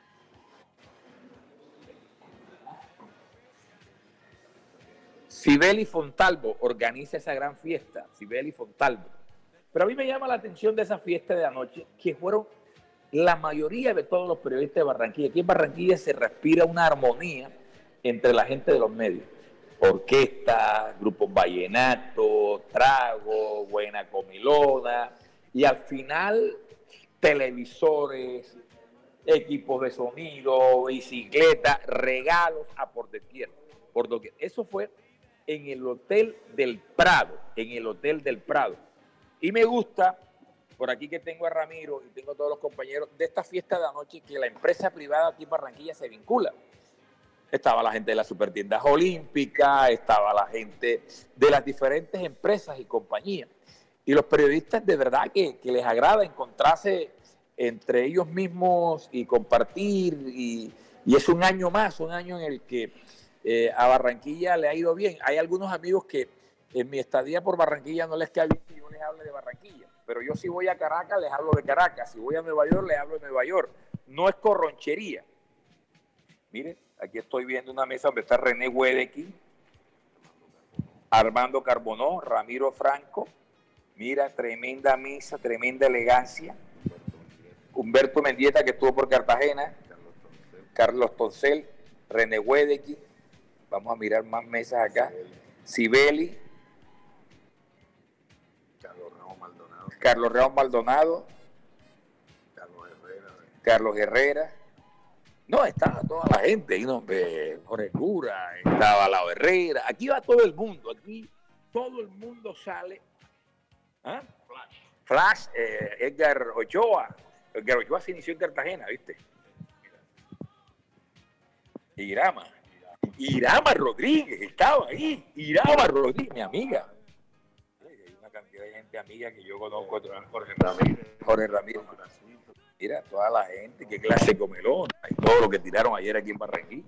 Sibeli Fontalvo organiza esa gran fiesta, Sibeli Fontalvo. Pero a mí me llama la atención de esa fiesta de anoche, que fueron la mayoría de todos los periodistas de Barranquilla. Aquí en Barranquilla se respira una armonía entre la gente de los medios. Orquestas, grupos vallenato, trago, buena comilona, y al final televisores, equipos de sonido, bicicletas, regalos a por doquier, por doquier. Eso fue en el Hotel del Prado, en el Hotel del Prado. Y me gusta, por aquí que tengo a Ramiro y tengo a todos los compañeros, de esta fiesta de anoche, que la empresa privada aquí en Barranquilla se vincula. Estaba la gente de las supertiendas olímpicas, estaba la gente de las diferentes empresas y compañías. Y los periodistas de verdad que, que les agrada encontrarse entre ellos mismos y compartir. Y, y es un año más, un año en el que eh, a Barranquilla le ha ido bien. Hay algunos amigos que en mi estadía por Barranquilla no les queda bien que yo les hable de Barranquilla. Pero yo si voy a Caracas, les hablo de Caracas. Si voy a Nueva York, les hablo de Nueva York. No es corronchería. Miren, aquí estoy viendo una mesa donde está René Wedekin, Armando Carbonó, Ramiro Franco. Mira, tremenda mesa, tremenda elegancia. Humberto Mendieta, que estuvo por Cartagena. Carlos Toncel, René Wedekin. Vamos a mirar más mesas acá. Sibeli. Carlos Ramos Maldonado. Carlos Ramos Maldonado. Carlos Herrera. Carlos Herrera. No, estaba toda la gente, ¿no? eh, Jorge Cura, estaba Lao Herrera, aquí va todo el mundo, aquí todo el mundo sale. ¿Ah? Flash, Flash eh, Edgar Ochoa, Edgar Ochoa se inició en Cartagena, ¿viste? Irama. Irama Rodríguez estaba ahí. Irama Rodríguez, mi amiga. Hay una cantidad de gente amiga que yo conozco. Jorge Ramírez. Jorge Ramírez. Mira, toda la gente, qué clase de comelón. Y todo lo que tiraron ayer aquí en Barranquilla.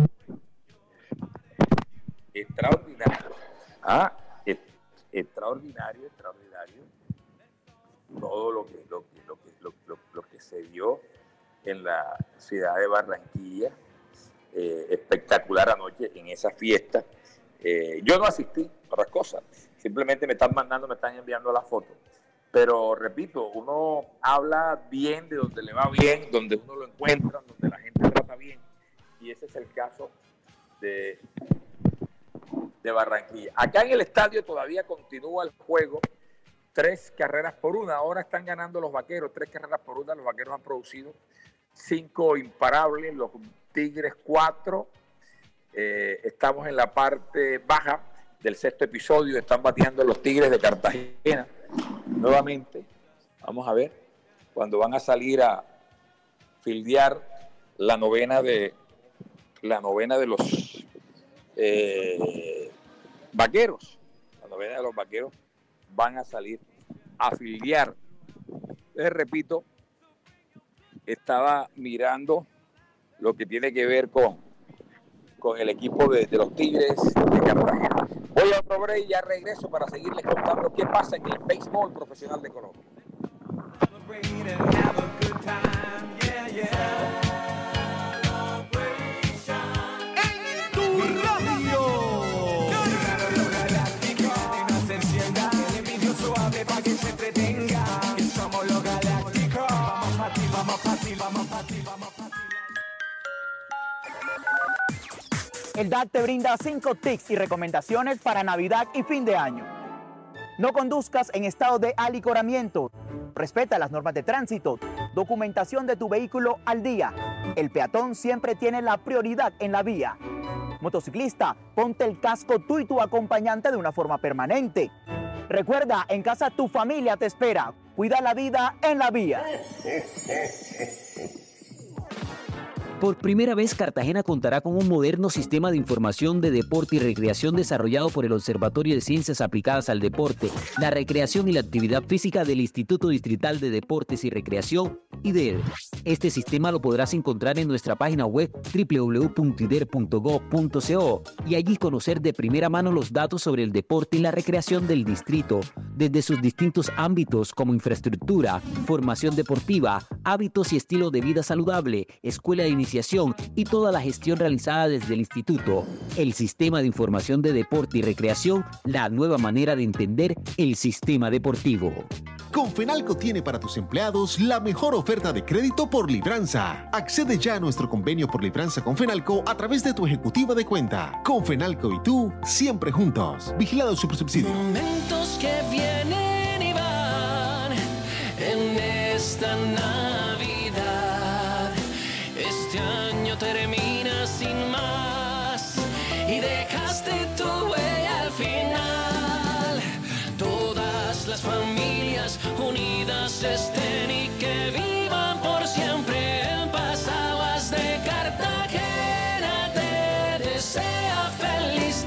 Extraordinario. Ah, extraordinario, extraordinario. Todo lo que, lo que, lo que, lo, lo, lo que se dio en la ciudad de Barranquilla. Eh, espectacular anoche en esa fiesta. Eh, yo no asistí, otras cosas. Simplemente me están mandando, me están enviando la foto. Pero repito, uno habla bien de donde le va bien, donde uno lo encuentra, donde la gente trata bien. Y ese es el caso de, de Barranquilla. Acá en el estadio todavía continúa el juego. Tres carreras por una. Ahora están ganando los Vaqueros. Tres carreras por una. Los Vaqueros han producido cinco imparables. Los Tigres cuatro. Eh, estamos en la parte baja del sexto episodio. Están bateando los Tigres de Cartagena. Nuevamente, vamos a ver cuando van a salir a fildear la novena de la novena de los eh, Vaqueros. La novena de los Vaqueros van a salir a fildear. Les repito, estaba mirando lo que tiene que ver con, con el equipo de, de los Tigres de Cartagena. Voy a otro break y ya regreso para seguirles contando qué pasa en el béisbol profesional de Colombia. En tu radio. Llegaron los galácticos y nos encienda el vídeo suave para que se entretenga. Que somos los galácticos. Vamos pa' ti, vamos pa' ti, vamos pa' ti, vamos pa' ti. El D A C te brinda cinco tips y recomendaciones para Navidad y fin de año. No conduzcas en estado de alicoramiento. Respeta las normas de tránsito. Documentación de tu vehículo al día. El peatón siempre tiene la prioridad en la vía. Motociclista, ponte el casco tú y tu acompañante de una forma permanente. Recuerda, en casa tu familia te espera. Cuida la vida en la vía. Por primera vez, Cartagena contará con un moderno sistema de información de deporte y recreación desarrollado por el Observatorio de Ciencias Aplicadas al Deporte, la Recreación y la Actividad Física del Instituto Distrital de Deportes y Recreación, I D E R. Este sistema lo podrás encontrar en nuestra página web doble u doble u doble u punto i d e r punto gov punto co y allí conocer de primera mano los datos sobre el deporte y la recreación del distrito, desde sus distintos ámbitos como infraestructura, formación deportiva, hábitos y estilo de vida saludable, escuela de iniciación y toda la gestión realizada desde el instituto. El Sistema de Información de Deporte y Recreación, la nueva manera de entender el sistema deportivo. Confenalco tiene para tus empleados la mejor oferta de crédito por libranza. Accede ya a nuestro convenio por libranza con Fenalco a través de tu ejecutiva de cuenta. Confenalco y tú, siempre juntos. Vigilado Supersubsidio. Momentos que vienen y van en esta Navidad. Este año termina sin más y dejaste tu huella al final. Todas las familias unidas estén y que vivan por siempre en paz. Aguas de Cartagena te desea feliz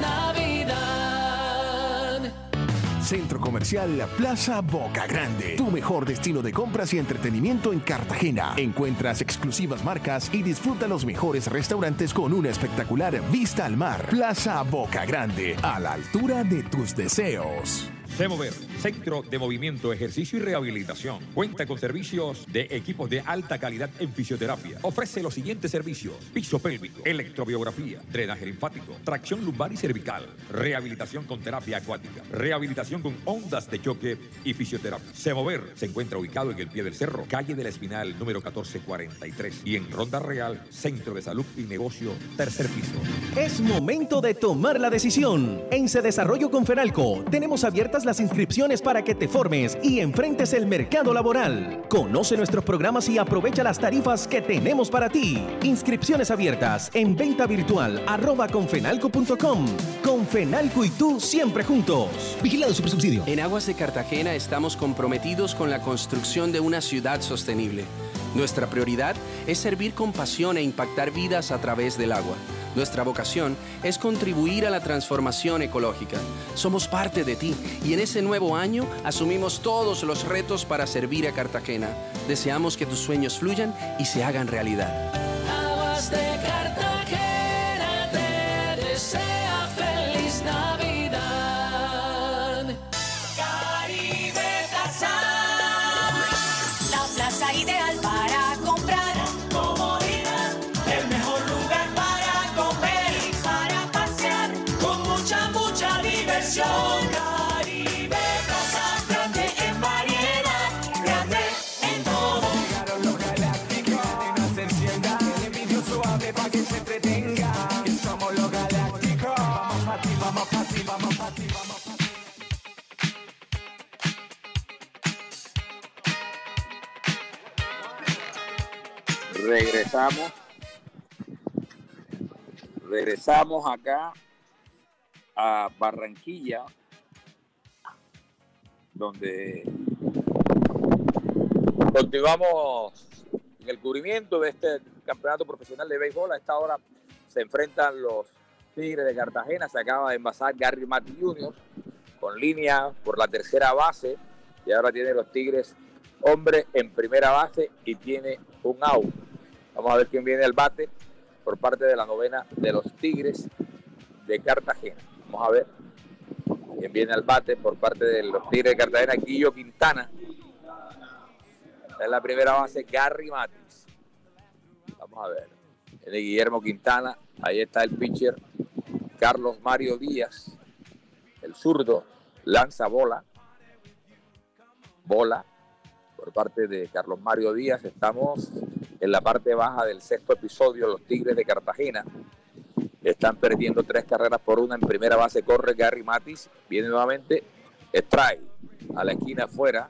Navidad. Centro Comercial Plaza Boca Grande, tu mejor destino de compras y entretenimiento en Cartagena. Encuentras exclusivas marcas y disfruta los mejores restaurantes con una espectacular vista al mar. Plaza Boca Grande, a la altura de tus deseos. Semover, Centro de Movimiento, Ejercicio y Rehabilitación. Cuenta con servicios de equipos de alta calidad en fisioterapia. Ofrece los siguientes servicios: piso pélvico, electrobiografía, drenaje linfático, tracción lumbar y cervical, rehabilitación con terapia acuática, rehabilitación con ondas de choque y fisioterapia. Semover se encuentra ubicado en el pie del cerro, calle de la Espinal, número catorce cuarenta y tres, y en Ronda Real, Centro de Salud y Negocio, tercer piso. Es momento de tomar la decisión. En Se Desarrollo con Fenalco tenemos abiertas todas las inscripciones para que te formes y enfrentes el mercado laboral. Conoce nuestros programas y aprovecha las tarifas que tenemos para ti. Inscripciones abiertas en venta virtual arroba confenalco punto com. Confenalco y tú siempre juntos. Vigilado Supersubsidio. En Aguas de Cartagena estamos comprometidos con la construcción de una ciudad sostenible. Nuestra prioridad es servir con pasión e impactar vidas a través del agua. Nuestra vocación es contribuir a la transformación ecológica. Somos parte de ti y en ese nuevo año asumimos todos los retos para servir a Cartagena. Deseamos que tus sueños fluyan y se hagan realidad. Aguas de Cartagena te desea feliz Navidad. Caribe Plaza, la plaza ideal para comprar. Comodidad, el mejor lugar para comer y para pasear. Con mucha, mucha diversión. Caribe Plaza, grande en variedad, grande en todo. Llegaron los galácticos, no se encienda. El envidio suave para que se entretenga. Que somos los galácticos. Vamos pa' ti, vamos pa' ti, vamos pa' ti, vamos pa' ti. Regresamos. Regresamos acá a Barranquilla, donde continuamos en el cubrimiento de este campeonato profesional de béisbol. A esta hora se enfrentan los Tigres de Cartagena. Se acaba de envasar Gary Mati junior con línea por la tercera base y ahora tiene los Tigres hombre en primera base y tiene un out. Vamos a ver quién viene al bate por parte de la novena de los Tigres de Cartagena. Vamos a ver quién viene al bate por parte de los Tigres de Cartagena. Guillo Quintana. En la primera base, Gary Matis. Vamos a ver. Viene Guillermo Quintana. Ahí está el pitcher Carlos Mario Díaz. El zurdo lanza bola. Bola por parte de Carlos Mario Díaz. Estamos en la parte baja del sexto episodio. Los Tigres de Cartagena están perdiendo tres carreras por una. En primera base corre Gary Matis. Viene nuevamente strike a la esquina afuera.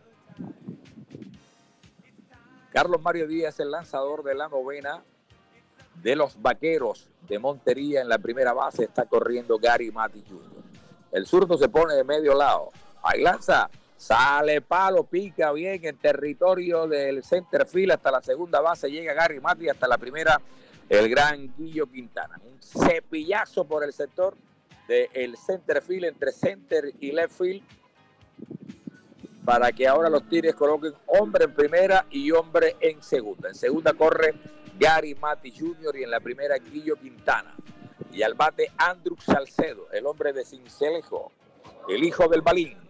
Carlos Mario Díaz, el lanzador de la novena de los Vaqueros de Montería. En la primera base está corriendo Gary Matis junior El zurdo se pone de medio lado. Ahí lanza. Sale palo, pica bien en territorio del center field hasta la segunda base. Llega Gary Mati hasta la primera, el gran Guillo Quintana. Un cepillazo por el sector del center field, entre center y left field, para que ahora los Tigres coloquen hombre en primera y hombre en segunda. En segunda corre Gary Mati junior y en la primera Guillo Quintana. Y al bate Andrew Salcedo, el hombre de Cincelejo, el hijo del Balín.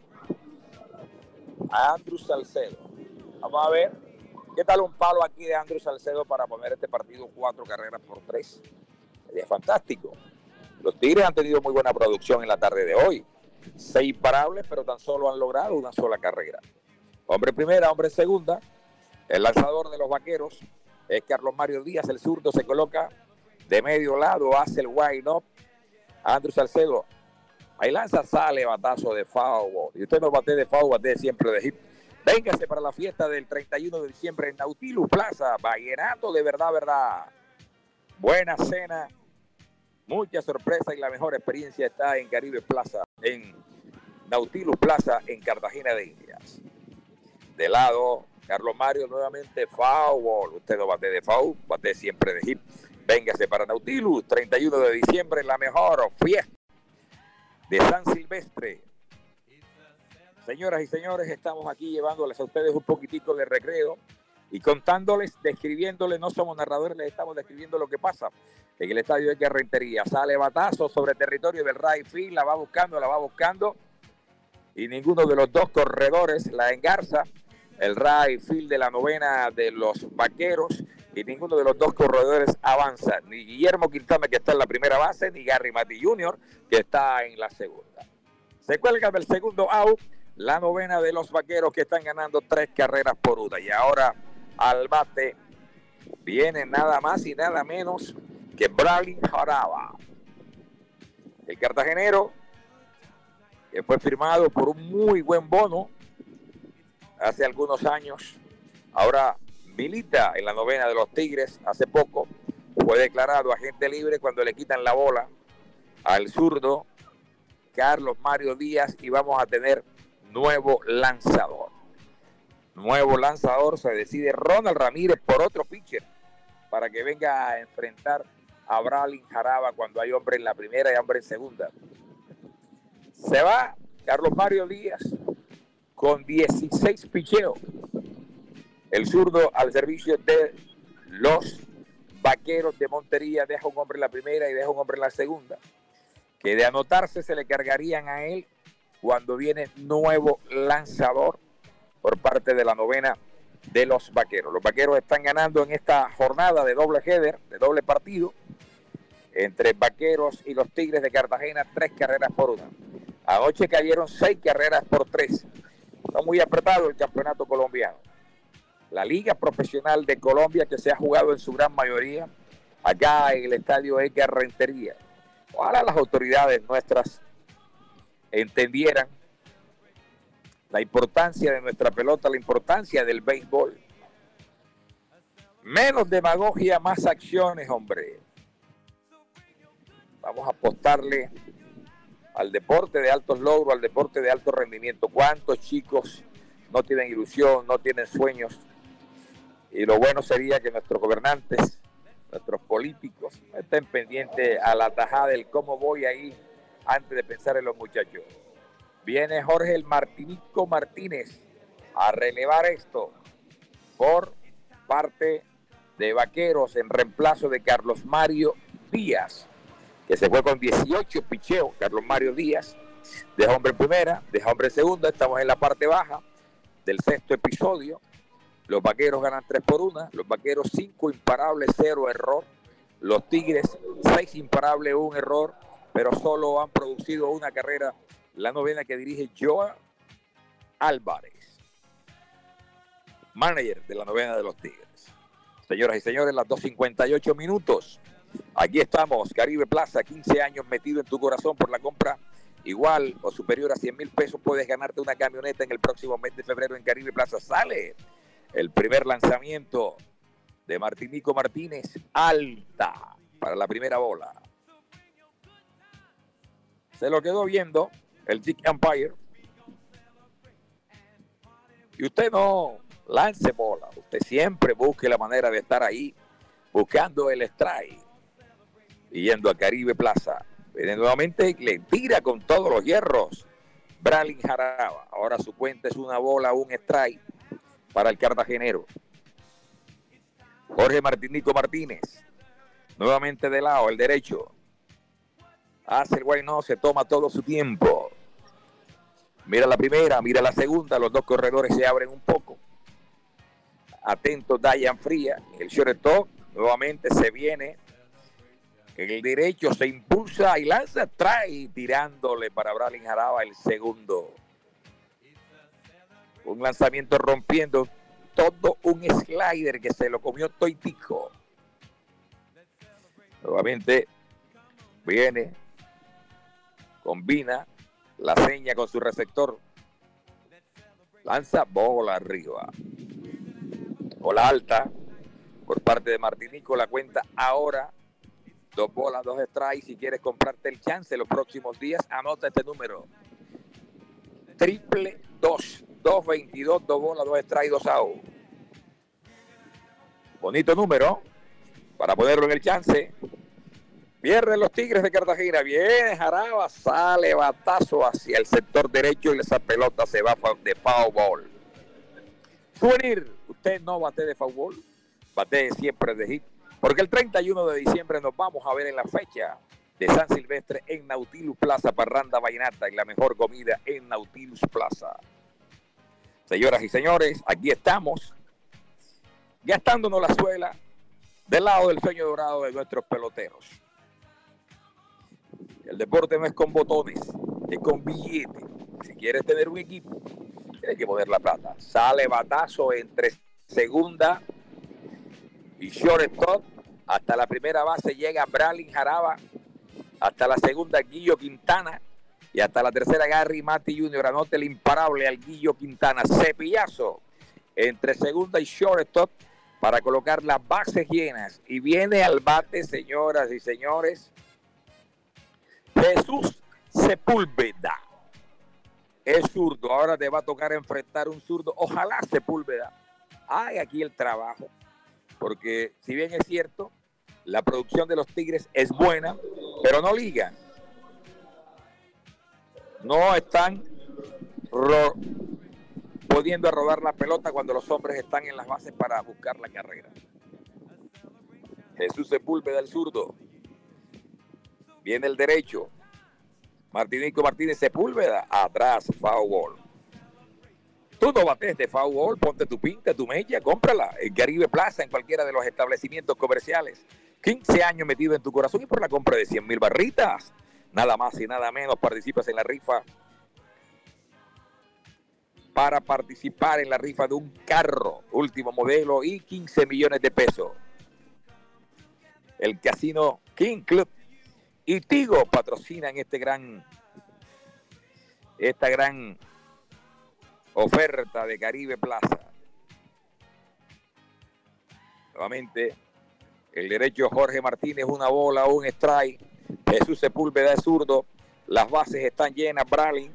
A Andrew Salcedo. Vamos a ver qué tal un palo aquí de Andrew Salcedo para poner este partido cuatro carreras por tres. Sería fantástico. Los Tigres han tenido muy buena producción en la tarde de hoy. Seis imparables, pero tan solo han logrado una sola carrera. Hombre primera, hombre segunda. El lanzador de los Vaqueros es Carlos Mario Díaz. El zurdo se coloca de medio lado, hace el wind up. Andrew Salcedo. Ahí lanza, sale batazo de foul. Y usted no bate de foul, bate siempre de hit. Véngase para la fiesta del treinta y uno de diciembre en Nautilus Plaza. Vallenato de verdad, verdad. Buena cena, mucha sorpresa y la mejor experiencia está en Caribe Plaza, en Nautilus Plaza, en Cartagena de Indias. De lado, Carlos Mario nuevamente foul. Usted no bate de foul, bate siempre de hit. Véngase para Nautilus, treinta y uno de diciembre, la mejor fiesta de San Silvestre. Señoras y señores, estamos aquí llevándoles a ustedes un poquitico de recreo y contándoles, describiéndoles, no somos narradores, les estamos describiendo lo que pasa en el estadio de Carrentería. Sale batazo sobre territorio del right field, la va buscando, la va buscando y ninguno de los dos corredores la engarza. El right field de la novena de los Vaqueros y ninguno de los dos corredores avanza. Ni Guillermo Quintana, que está en la primera base, ni Gary Mati junior, que está en la segunda. Se cuelga del segundo out la novena de los Vaqueros, que están ganando tres carreras por una. Y ahora al bate viene nada más y nada menos que Bradley Jaraba. El cartagenero que fue firmado por un muy buen bono hace algunos años. Ahora milita en la novena de los Tigres. Hace poco fue declarado agente libre cuando le quitan la bola al zurdo Carlos Mario Díaz y vamos a tener nuevo lanzador. Nuevo lanzador, se decide Ronald Ramírez por otro pitcher para que venga a enfrentar a Bralin Jaraba cuando hay hombre en la primera y hombre en segunda. Se va Carlos Mario Díaz con dieciséis picheos. El zurdo al servicio de los Vaqueros de Montería deja un hombre en la primera y deja un hombre en la segunda, que de anotarse se le cargarían a él cuando viene nuevo lanzador por parte de la novena de los Vaqueros. Los Vaqueros están ganando en esta jornada de doble header, de doble partido, entre Vaqueros y los Tigres de Cartagena, tres carreras por una. Anoche cayeron seis carreras por tres. Está muy apretado el campeonato colombiano. La Liga Profesional de Colombia, que se ha jugado en su gran mayoría acá en el estadio Edgar Rentería. Ojalá las autoridades nuestras entendieran la importancia de nuestra pelota, la importancia del béisbol. Menos demagogia, más acciones, hombre. Vamos a apostarle al deporte de altos logros, al deporte de alto rendimiento. ¿Cuántos chicos no tienen ilusión, no tienen sueños? Y lo bueno sería que nuestros gobernantes, nuestros políticos, estén pendientes a la tajada del cómo voy ahí antes de pensar en los muchachos. Viene Jorge el Martinico Martínez a relevar esto por parte de Vaqueros en reemplazo de Carlos Mario Díaz, que se fue con dieciocho picheos. Carlos Mario Díaz deja hombre en primera, deja hombre en segunda. Estamos en la parte baja del sexto episodio. Los Vaqueros ganan tres por una. Los Vaqueros cinco imparables, cero error. Los Tigres seis imparables, un error, pero solo han producido una carrera. La novena que dirige Joa Álvarez, manager de la novena de los Tigres. Señoras y señores, las dos cincuenta y ocho minutos. Aquí estamos, Caribe Plaza, quince años metido en tu corazón. Por la compra igual o superior a cien mil pesos puedes ganarte una camioneta en el próximo mes de febrero en Caribe Plaza. Sale el primer lanzamiento de Martinico Martínez, alta para la primera bola. Se lo quedó viendo el Dick Empire. Y usted no lance bola, usted siempre busque la manera de estar ahí buscando el strike. Y yendo a Caribe Plaza, viene nuevamente, le tira con todos los hierros Bralin Jaraba. Ahora su cuenta es una bola, un strike para el cartagenero. Jorge Martinico Martínez, nuevamente de lado, el derecho. Hace el guay, no, se toma todo su tiempo. Mira la primera, mira la segunda, los dos corredores se abren un poco. Atento Dayan Fría, el shortstop, nuevamente se viene. El derecho se impulsa y lanza, trae tirándole para Bralin Jaraba el segundo. Un lanzamiento rompiendo todo un slider que se lo comió toitico. Nuevamente viene, combina la seña con su receptor. Lanza bola arriba. Bola alta por parte de Martinico. La cuenta ahora. Dos bolas, dos strikes. Si quieres comprarte el chance los próximos días, anota este número. Triple dos. dos veintidós, dos bolas, dos strikes, dos out. Bonito número para ponerlo en el chance. Pierden los Tigres de Cartagena. Viene Jaraba, sale batazo hacia el sector derecho y esa pelota se va de foul ball. Souvenir, usted no bate de foul ball, bate siempre de hit. Porque el treinta y uno de diciembre nos vamos a ver en la fecha de San Silvestre en Nautilus Plaza, Parranda Vallenata, y la mejor comida en Nautilus Plaza. Señoras y señores, aquí estamos, gastándonos la suela del lado del sueño dorado de nuestros peloteros. El deporte no es con botones, es con billetes. Si quieres tener un equipo, tienes que poner la plata. Sale batazo entre segunda y shortstop. Hasta la primera base llega Bralin Jaraba. Hasta la segunda, Guillo Quintana. Y hasta la tercera, Gary Mati junior Anote el imparable al Guillo Quintana. Cepillazo entre segunda y shortstop para colocar las bases llenas. Y viene al bate, señoras y señores, Jesús Sepúlveda. Es zurdo. Ahora te va a tocar enfrentar un zurdo. Ojalá Sepúlveda haga aquí el trabajo. Porque si bien es cierto, la producción de los Tigres es buena, pero no ligan. No están ro- pudiendo rodar la pelota cuando los hombres están en las bases para buscar la carrera. Jesús Sepúlveda, el zurdo. Viene el derecho. Martinico Martínez Sepúlveda. Atrás, foul ball. Tú no bates de foul ball, ponte tu pinta, tu mella, cómprala en Caribe Plaza, en cualquiera de los establecimientos comerciales. quince años metido en tu corazón y por la compra de cien mil barritas. Nada más y nada menos participas en la rifa. Para participar en la rifa de un carro último modelo y quince millones de pesos. El Casino King Club y Tigo patrocinan este gran, esta gran oferta de Caribe Plaza. Nuevamente, el derecho Jorge Martínez, una bola, un strike. Jesús Sepúlveda es zurdo. Las bases están llenas. Bralin,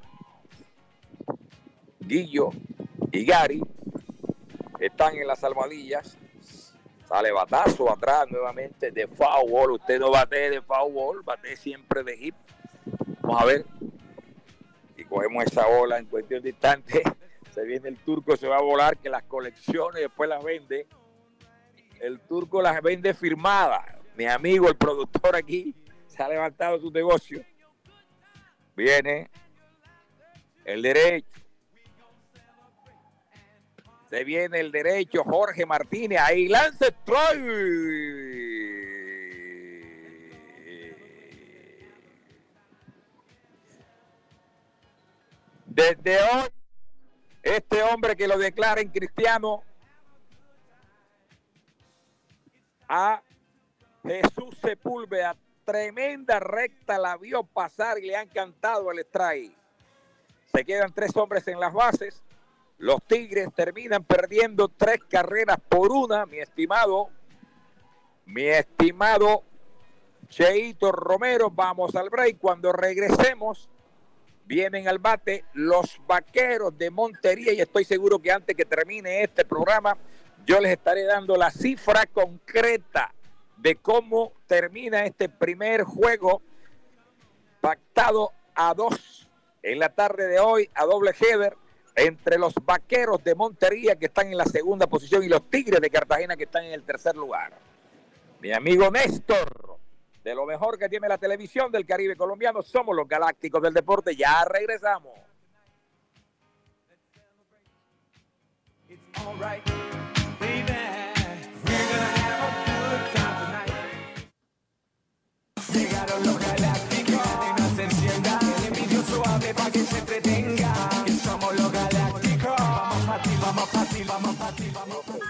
Guillo y Gary están en las almohadillas. Sale batazo atrás nuevamente de foul ball. Usted no bate de foul ball, bate siempre de hit. Vamos a ver. Y cogemos esa bola en cuestión de instante. Se viene el turco, se va a volar, que las coleccione y después las vende. El turco las vende firmadas. Mi amigo, el productor aquí, se ha levantado su negocio. Viene el derecho. Se viene el derecho, Jorge Martínez. Ahí lanza strike. Desde hoy, este hombre que lo declaren cristiano a Jesús Sepúlveda, tremenda recta, la vio pasar y le han cantado el strike. Se quedan tres hombres en las bases. Los Tigres terminan perdiendo tres carreras por una, mi estimado, mi estimado Cheito Romero. Vamos al break. Cuando regresemos, vienen al bate los Vaqueros de Montería y estoy seguro que antes que termine este programa, yo les estaré dando la cifra concreta de cómo termina este primer juego pactado a dos en la tarde de hoy, a doble header, entre los Vaqueros de Montería, que están en la segunda posición, y los Tigres de Cartagena, que están en el tercer lugar. Mi amigo Néstor, de lo mejor que tiene la televisión del Caribe colombiano, somos los Galácticos del Deporte. Ya regresamos. All right, baby, we're gonna have a good time tonight. Llegaron los Galácticos, no se encienda, el envidioso hable para que se entretenga. Que somos los Galácticos, vamos pa' ti, vamos pa' ti, vamos pa' ti, vamos pa' ti.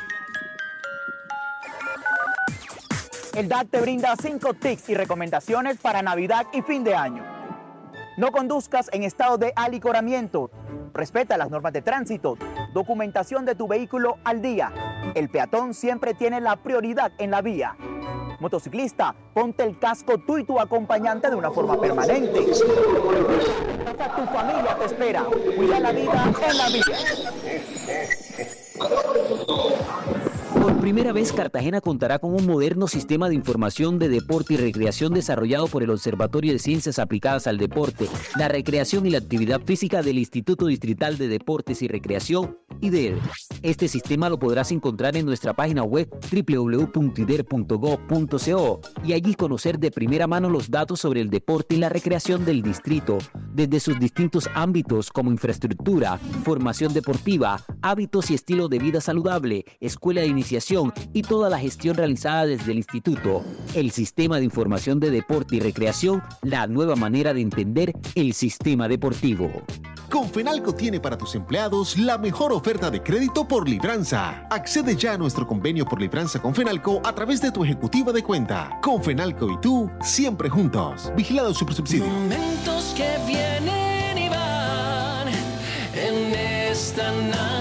El D A T te brinda cinco tips y recomendaciones para Navidad y fin de año. No conduzcas en estado de alicoramiento. Respeta las normas de tránsito. Documentación de tu vehículo al día. El peatón siempre tiene la prioridad en la vía. Motociclista, ponte el casco tú y tu acompañante de una forma permanente. Hasta tu familia te espera. Cuida la vida en la vía. Por primera vez, Cartagena contará con un moderno sistema de información de deporte y recreación desarrollado por el Observatorio de Ciencias Aplicadas al Deporte, la Recreación y la Actividad Física del Instituto Distrital de Deportes y Recreación, I D E R. Este sistema lo podrás encontrar en nuestra página web doble u doble u doble u punto i d e r punto gov punto co y allí conocer de primera mano los datos sobre el deporte y la recreación del distrito, desde sus distintos ámbitos como infraestructura, formación deportiva, hábitos y estilo de vida saludable, escuela de iniciación y toda la gestión realizada desde el instituto. El Sistema de Información de Deporte y Recreación, la nueva manera de entender el sistema deportivo. Confenalco tiene para tus empleados la mejor oferta de crédito por libranza. Accede ya a nuestro convenio por libranza con Fenalco a través de tu ejecutiva de cuenta. Confenalco y tú, siempre juntos. Vigilado Supersubsidio. Momentos que vienen y van en esta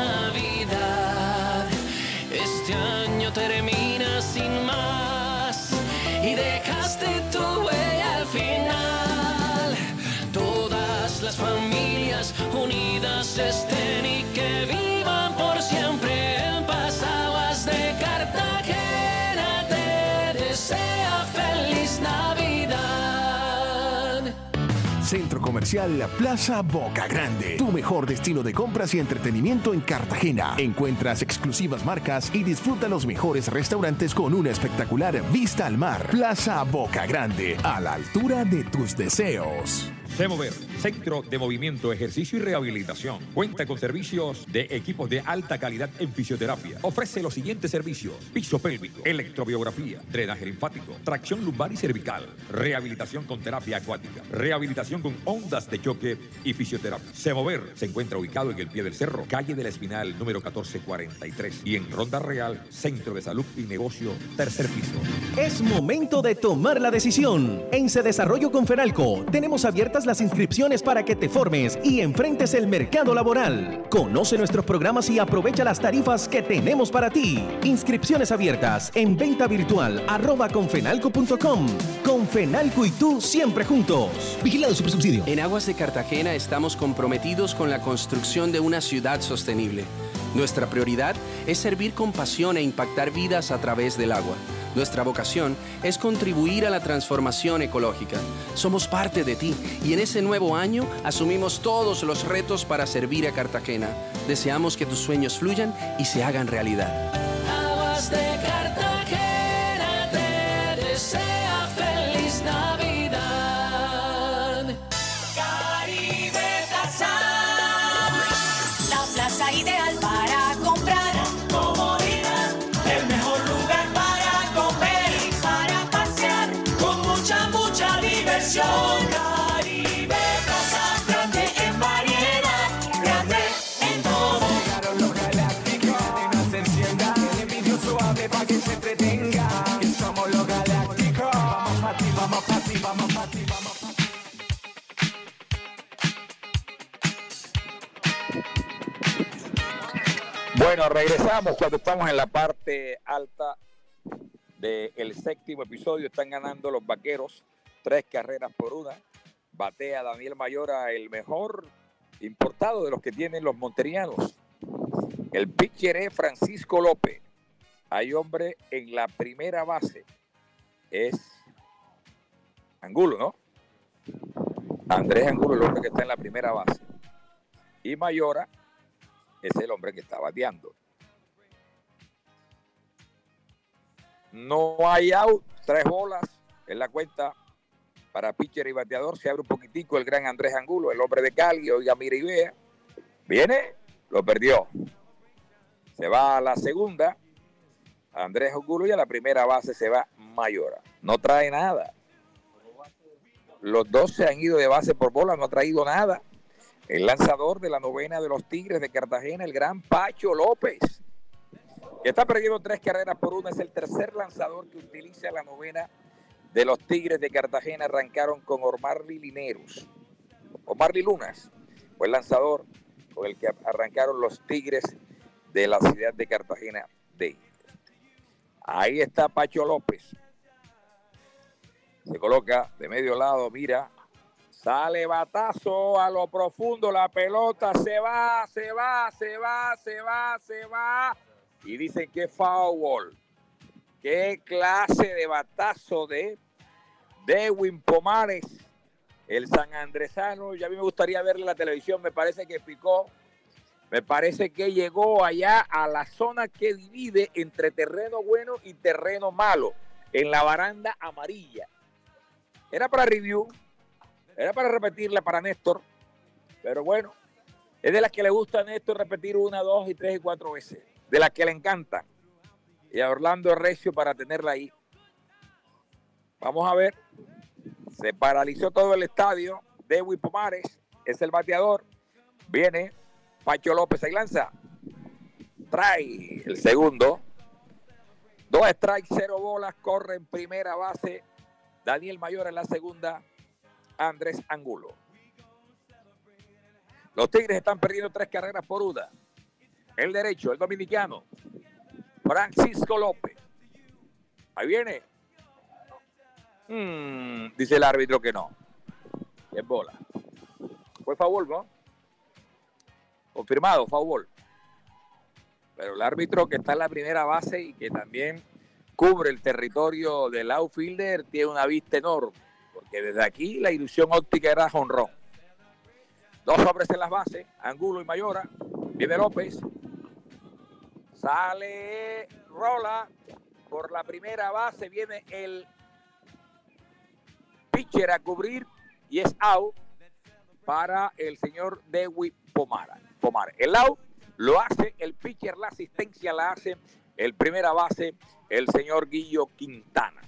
Navidad. Este año termina sin más y dejaste tu huella al final. Todas las familias unidas estén y que vivan por siempre en paz. Aguas de Cartagena te desea feliz Navidad. Centro Comercial Plaza Boca Grande, tu mejor destino de compras y entretenimiento en Cartagena. Encuentras exclusivas marcas y disfruta los mejores restaurantes con una espectacular vista al mar. Plaza Boca Grande, a la altura de tus deseos. Semover, Centro de Movimiento, Ejercicio y Rehabilitación. Cuenta con servicios de equipos de alta calidad en fisioterapia. Ofrece los siguientes servicios: piso pélvico, electrobiografía, drenaje linfático, tracción lumbar y cervical, rehabilitación con terapia acuática, rehabilitación con ondas de choque y fisioterapia. Semover se encuentra ubicado en el pie del cerro, calle de la Espinal, número catorce cuarenta y tres, y en Ronda Real, Centro de Salud y Negocio, tercer piso. Es momento de tomar la decisión. En Se Desarrollo con Fenalco tenemos abiertas las inscripciones para que te formes y enfrentes el mercado laboral. Conoce nuestros programas y aprovecha las tarifas que tenemos para ti. Inscripciones abiertas en venta virtual arroba confenalco punto com. Confenalco y tú siempre juntos. Vigilado Supersubsidio. En Aguas de Cartagena estamos comprometidos con la construcción de una ciudad sostenible. Nuestra prioridad es servir con pasión e impactar vidas a través del agua. Nuestra vocación es contribuir a la transformación ecológica. Somos parte de ti y en ese nuevo año asumimos todos los retos para servir a Cartagena. Deseamos que tus sueños fluyan y se hagan realidad. Aguas de Cartagena te desea feliz Navidad. Caribe Plaza, la plaza ideal para comprar. Comodidad, el mejor lugar para comer y para pasear, con mucha, mucha diversión. Caribe Plaza, grande en variedad, grande en todo. Llegaron los galácticos, no se encienda, el envidio suave pa' que se entretenga. Que somos los galácticos. Vamos pa' ti, vamos pa' ti, vamos pa' ti, vamos pa' ti. Bueno, regresamos cuando estamos en la parte alta del séptimo episodio. Están ganando los Vaqueros tres carreras por una. Batea Daniel Mayora, el mejor importado de los que tienen los monterianos. El pitcher es Francisco López. Hay hombre en la primera base. Es Angulo, ¿no? Andrés Angulo, el hombre que está en la primera base. Y Mayora es el hombre que está bateando. No hay out, tres bolas en la cuenta para pitcher y bateador. Se abre un poquitico el gran Andrés Angulo, el hombre de Cali. Oiga, mira y vea. Viene, lo perdió. Se va a la segunda Andrés Angulo y a la primera base se va Mayora. No trae nada. Los dos se han ido de base por bola, no ha traído nada. El lanzador de la novena de los Tigres de Cartagena, el gran Pacho López, que está perdiendo tres carreras por una. Es el tercer lanzador que utiliza la novena de los Tigres de Cartagena. Arrancaron con Ormarly Lineros. Ormarly Lunas fue el lanzador con el que arrancaron los Tigres de la ciudad de Cartagena de Indias. Ahí está Pacho López. Se coloca de medio lado, mira. Sale batazo a lo profundo, la pelota se va, se va, se va, se va, se va. Y dicen que foul ball. Qué clase de batazo de Dewin Pomares, el sanandresano. Ya a mí me gustaría verle en la televisión, me parece que picó. Me parece que llegó allá a la zona que divide entre terreno bueno y terreno malo, en la baranda amarilla. Era para review. Era para repetirla para Néstor, pero bueno, es de las que le gusta a Néstor repetir una, dos y tres y cuatro veces, de las que le encantan. Y a Orlando Recio para tenerla ahí. Vamos a ver, se paralizó todo el estadio. Dewey Pomares es el bateador. Viene Pacho López, ahí lanza. Trae el segundo. Dos strikes, cero bolas, corre en primera base. Daniel Mayora en la segunda. Andrés Angulo. Los Tigres están perdiendo tres carreras por una. El derecho, el dominicano, Francisco López. Ahí viene. Hmm, dice el árbitro que no. Es bola. Fue foul, ¿no? Confirmado, foul. Pero el árbitro que está en la primera base y que también cubre el territorio del outfielder tiene una vista enorme. Porque desde aquí la ilusión óptica era jonrón. Dos hombres en las bases, Angulo y Mayora. Viene López. Sale, rola. Por la primera base viene el pitcher a cubrir y es out para el señor Dewey Pomara. Pomar. El out lo hace el pitcher, la asistencia la hace el primera base, el señor Guillo Quintana.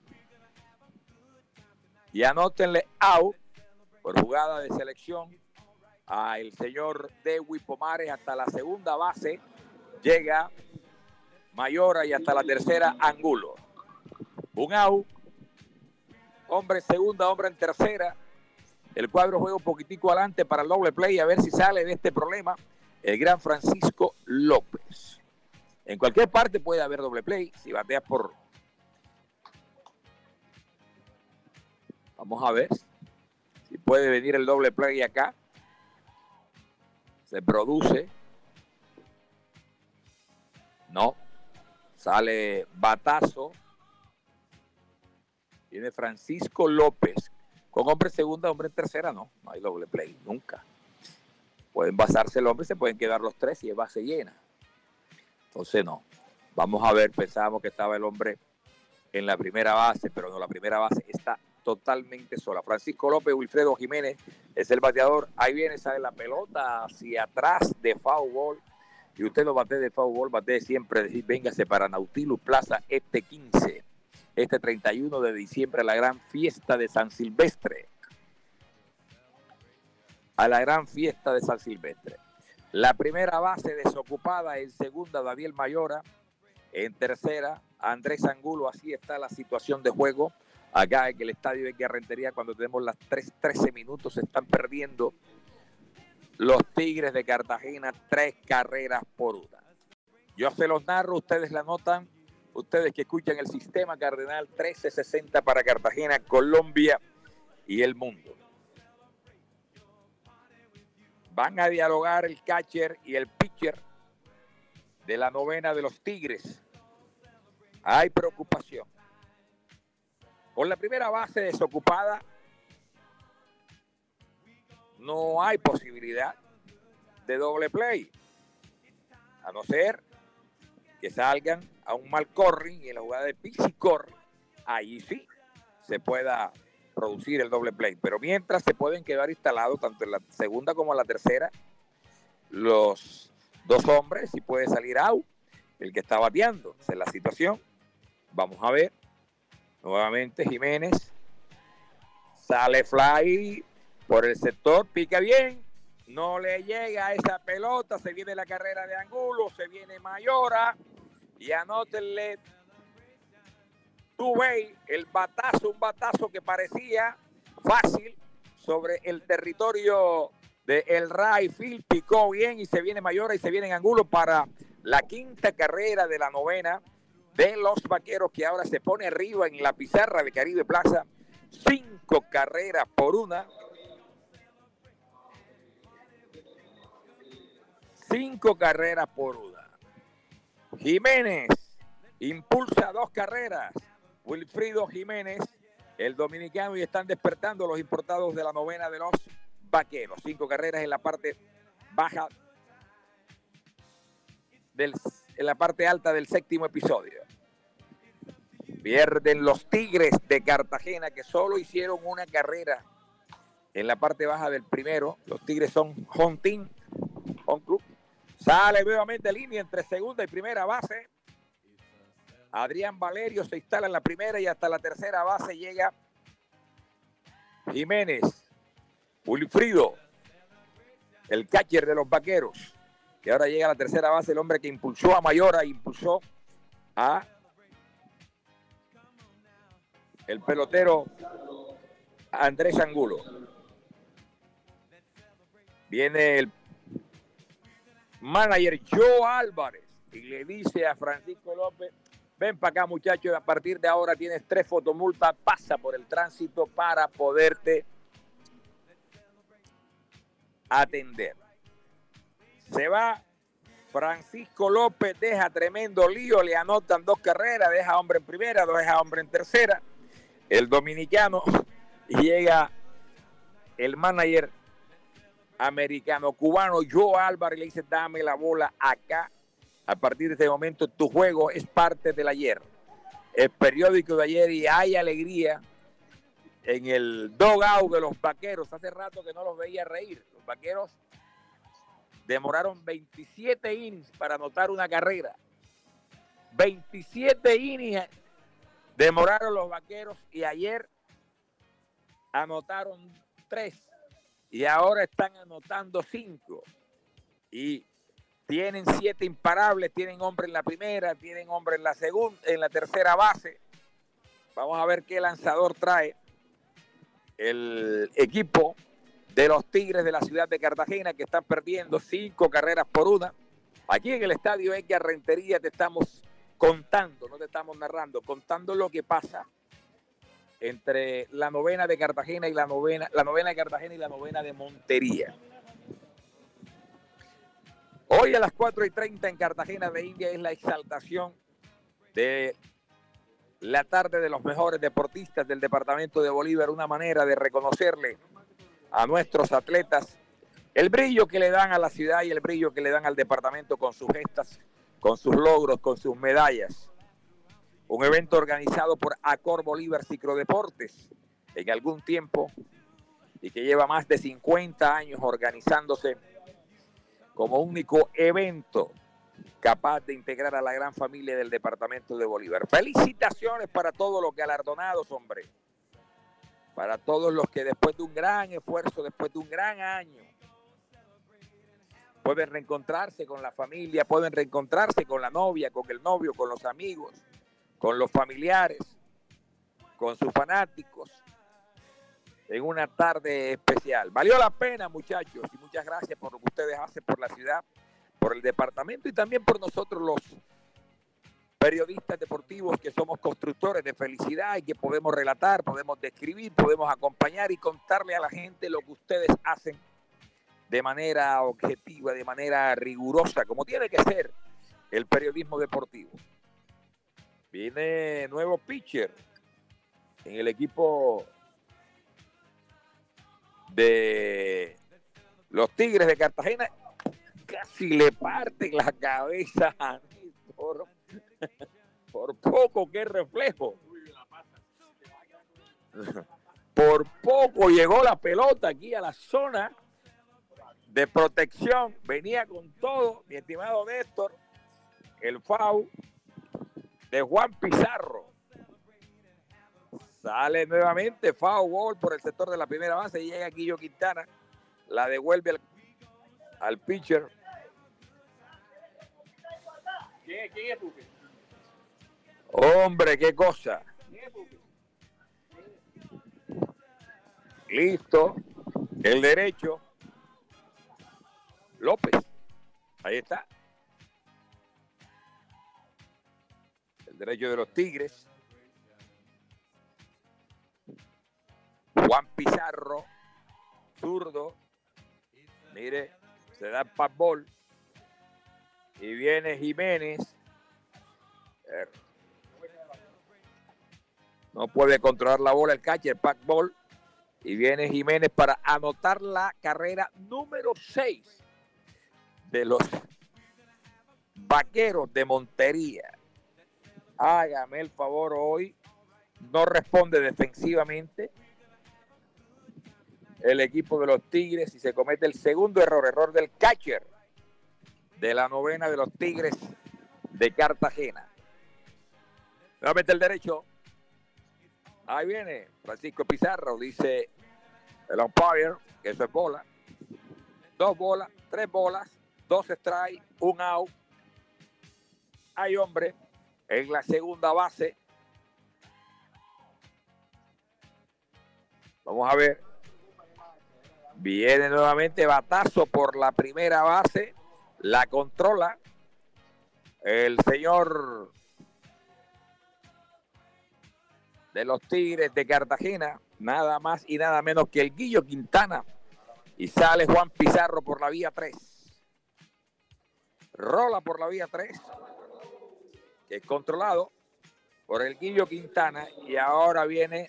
Y anótenle out por jugada de selección al señor Dewey Pomares hasta la segunda base. Llega Mayora y hasta la tercera Angulo. Un out. Hombre en segunda, hombre en tercera. El cuadro juega un poquitico adelante para el doble play a ver si sale de este problema el gran Francisco López. En cualquier parte puede haber doble play si bateas por... Vamos a ver si puede venir el doble play acá. Se produce. No. Sale batazo. Viene Francisco López. Con hombre en segunda, hombre en tercera, no. No hay doble play, nunca. Pueden basarse el hombre, se pueden quedar los tres y es base llena. Entonces no. Vamos a ver, pensábamos que estaba el hombre en la primera base, pero no, la primera base está totalmente sola. Francisco López, Wilfredo Jiménez es el bateador. Ahí viene, sale la pelota hacia atrás de foul ball. Y usted lo bate de foul ball, bate siempre, decir, véngase para Nautilus Plaza este quince. Este treinta y uno de diciembre a la gran fiesta de San Silvestre. A la gran fiesta de San Silvestre. La primera base desocupada, en segunda Daniel Mayora, en tercera Andrés Angulo. Así está la situación de juego acá en el estadio de Guerrentería cuando tenemos las tres trece minutos. Se están perdiendo los Tigres de Cartagena tres carreras por una. Yo se los narro, ustedes la notan. Ustedes que escuchan el Sistema Cardenal trece sesenta para Cartagena, Colombia y el mundo. Van a dialogar el catcher y el pitcher de la novena de los Tigres. Hay preocupación. Por la primera base desocupada, no hay posibilidad de doble play. A no ser que salgan a un mal corring y en la jugada de Pixie corre, ahí sí se pueda producir el doble play. Pero mientras se pueden quedar instalados tanto en la segunda como en la tercera los dos hombres y puede salir out el que está bateando. Esa es la situación. Vamos a ver. Nuevamente Jiménez. Sale fly por el sector, pica bien. No le llega esa pelota. Se viene la carrera de Angulo. Se viene Mayora. Y anótenle, tú veis el batazo, un batazo que parecía fácil sobre el territorio de el right field. Picó bien y se viene Mayora y se viene en Angulo para la quinta carrera de la novena de los Vaqueros, que ahora se pone arriba en la pizarra de Caribe Plaza. Cinco carreras por una. Cinco carreras por una. Jiménez impulsa dos carreras. Wilfrido Jiménez, el dominicano, y están despertando los importados de la novena de los Vaqueros. Cinco carreras en la parte baja, del, en la parte alta del séptimo episodio. Pierden los Tigres de Cartagena, que solo hicieron una carrera en la parte baja del primero. Los Tigres son home team, home club. Sale nuevamente línea entre segunda y primera base. Adrián Valerio se instala en la primera y hasta la tercera base llega Jiménez. Wilfrido, el catcher de los Vaqueros, que ahora llega a la tercera base, el hombre que impulsó a Mayora, impulsó a el pelotero Andrés Angulo. Viene el manager Joe Álvarez y le dice a Francisco López, ven para acá muchachos, a partir de ahora tienes tres fotomultas, pasa por el tránsito para poderte atender. Se va Francisco López, deja tremendo lío, le anotan dos carreras, deja hombre en primera, deja hombre en tercera. El dominicano, y llega el manager americano cubano Joe Álvarez, le dice, dame la bola acá. A partir de este momento tu juego es parte del ayer. El periódico de ayer, y hay alegría en el dugout de los Vaqueros. Hace rato que no los veía reír. Los Vaqueros demoraron veintisiete innings para anotar una carrera. veintisiete innings demoraron los Vaqueros y ayer anotaron tres y ahora están anotando cinco. Y tienen siete imparables, tienen hombre en la primera, tienen hombre en la segunda, en la tercera base. Vamos a ver qué lanzador trae el equipo de los Tigres de la ciudad de Cartagena, que están perdiendo cinco carreras por una. Aquí en el estadio Edgar Rentería te estamos contando, no te estamos narrando, contando lo que pasa entre la novena de Cartagena y la novena, la novena de Cartagena y la novena de Montería. Hoy a las cuatro y treinta en Cartagena de India es la exaltación de la tarde de los mejores deportistas del departamento de Bolívar, una manera de reconocerle a nuestros atletas el brillo que le dan a la ciudad y el brillo que le dan al departamento con sus gestas, con sus logros, con sus medallas. Un evento organizado por Acor Bolívar Ciclodeportes en algún tiempo y que lleva más de cincuenta años organizándose como único evento capaz de integrar a la gran familia del departamento de Bolívar. Felicitaciones para todos los galardonados, hombre. Para todos los que después de un gran esfuerzo, después de un gran año, pueden reencontrarse con la familia, pueden reencontrarse con la novia, con el novio, con los amigos, con los familiares, con sus fanáticos, en una tarde especial. Valió la pena, muchachos, y muchas gracias por lo que ustedes hacen por la ciudad, por el departamento y también por nosotros los periodistas deportivos que somos constructores de felicidad y que podemos relatar, podemos describir, podemos acompañar y contarle a la gente lo que ustedes hacen de manera objetiva, de manera rigurosa, como tiene que ser el periodismo deportivo. Viene nuevo pitcher en el equipo de los Tigres de Cartagena. Casi le parten la cabeza a Néstor. Por poco que reflejo. Por poco llegó la pelota aquí a la zona de protección. Venía con todo, mi estimado Néstor. El foul de Juan Pizarro. Sale nuevamente foul ball por el sector de la primera base y llega Guillo Quintana. La devuelve al, al pitcher. ¿Quién, quién es Pupi? Hombre, qué cosa. ¿Quién es Pupi? Listo. El derecho. López. Ahí está. El derecho de los Tigres. Juan Pizarro. Zurdo. Mire, se da el pat ball. Y viene Jiménez. No puede controlar la bola el catcher, pat ball. Y viene Jiménez para anotar la carrera número seis de los Vaqueros de Montería. Hágame el favor hoy. No responde defensivamente el equipo de los Tigres y se comete el segundo error, error del catcher de la novena de los Tigres de Cartagena. Nuevamente el derecho. Ahí viene Francisco Pizarro, dice el umpire, que eso es bola. Dos bolas, tres bolas, dos strikes, un out. Hay hombre en la segunda base. Vamos a ver. Viene nuevamente batazo por la primera base. La controla el señor de los Tigres de Cartagena. Nada más y nada menos que el Guillo Quintana. Y sale Juan Pizarro por la vía tres. Rola por la vía tres. Que es controlado por el Guillo Quintana. Y ahora viene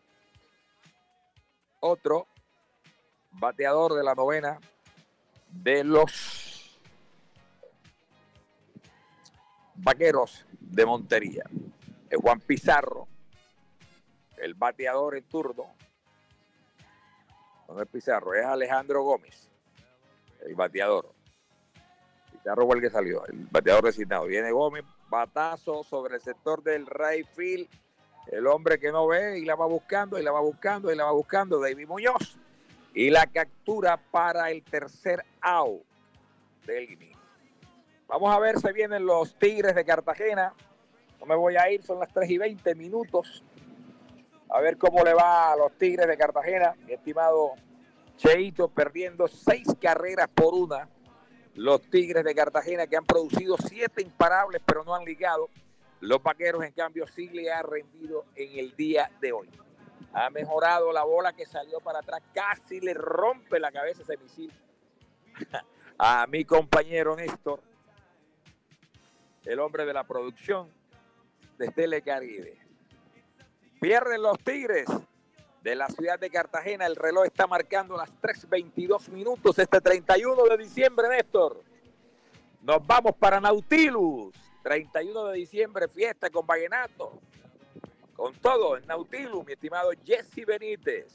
otro bateador de la novena de los Vaqueros de Montería. Es Juan Pizarro, el bateador en turno. No es Pizarro, es Alejandro Gómez, el bateador. Pizarro fue el que salió, el bateador designado. Viene Gómez, batazo sobre el sector del right field. El hombre que no ve y la va buscando, y la va buscando, y la va buscando, David Muñoz. Y la captura para el tercer out del inning. Vamos a ver si vienen los Tigres de Cartagena. No me voy a ir, son las tres y veinte minutos. A ver cómo le va a los Tigres de Cartagena. Mi estimado Cheito, perdiendo seis carreras por una. Los Tigres de Cartagena, que han producido siete imparables, pero no han ligado. Los Vaqueros, en cambio, sí le ha rendido en el día de hoy. Ha mejorado la bola que salió para atrás. Casi le rompe la cabeza ese misil a mi compañero Néstor, el hombre de la producción de Telecaribe. Pierden los Tigres de la ciudad de Cartagena. El reloj está marcando las tres veintidós minutos este treinta y uno de diciembre, Néstor. Nos vamos para Nautilus. treinta y uno de diciembre, fiesta con vallenato. Con todo en Nautilus, mi estimado Jesse Benítez.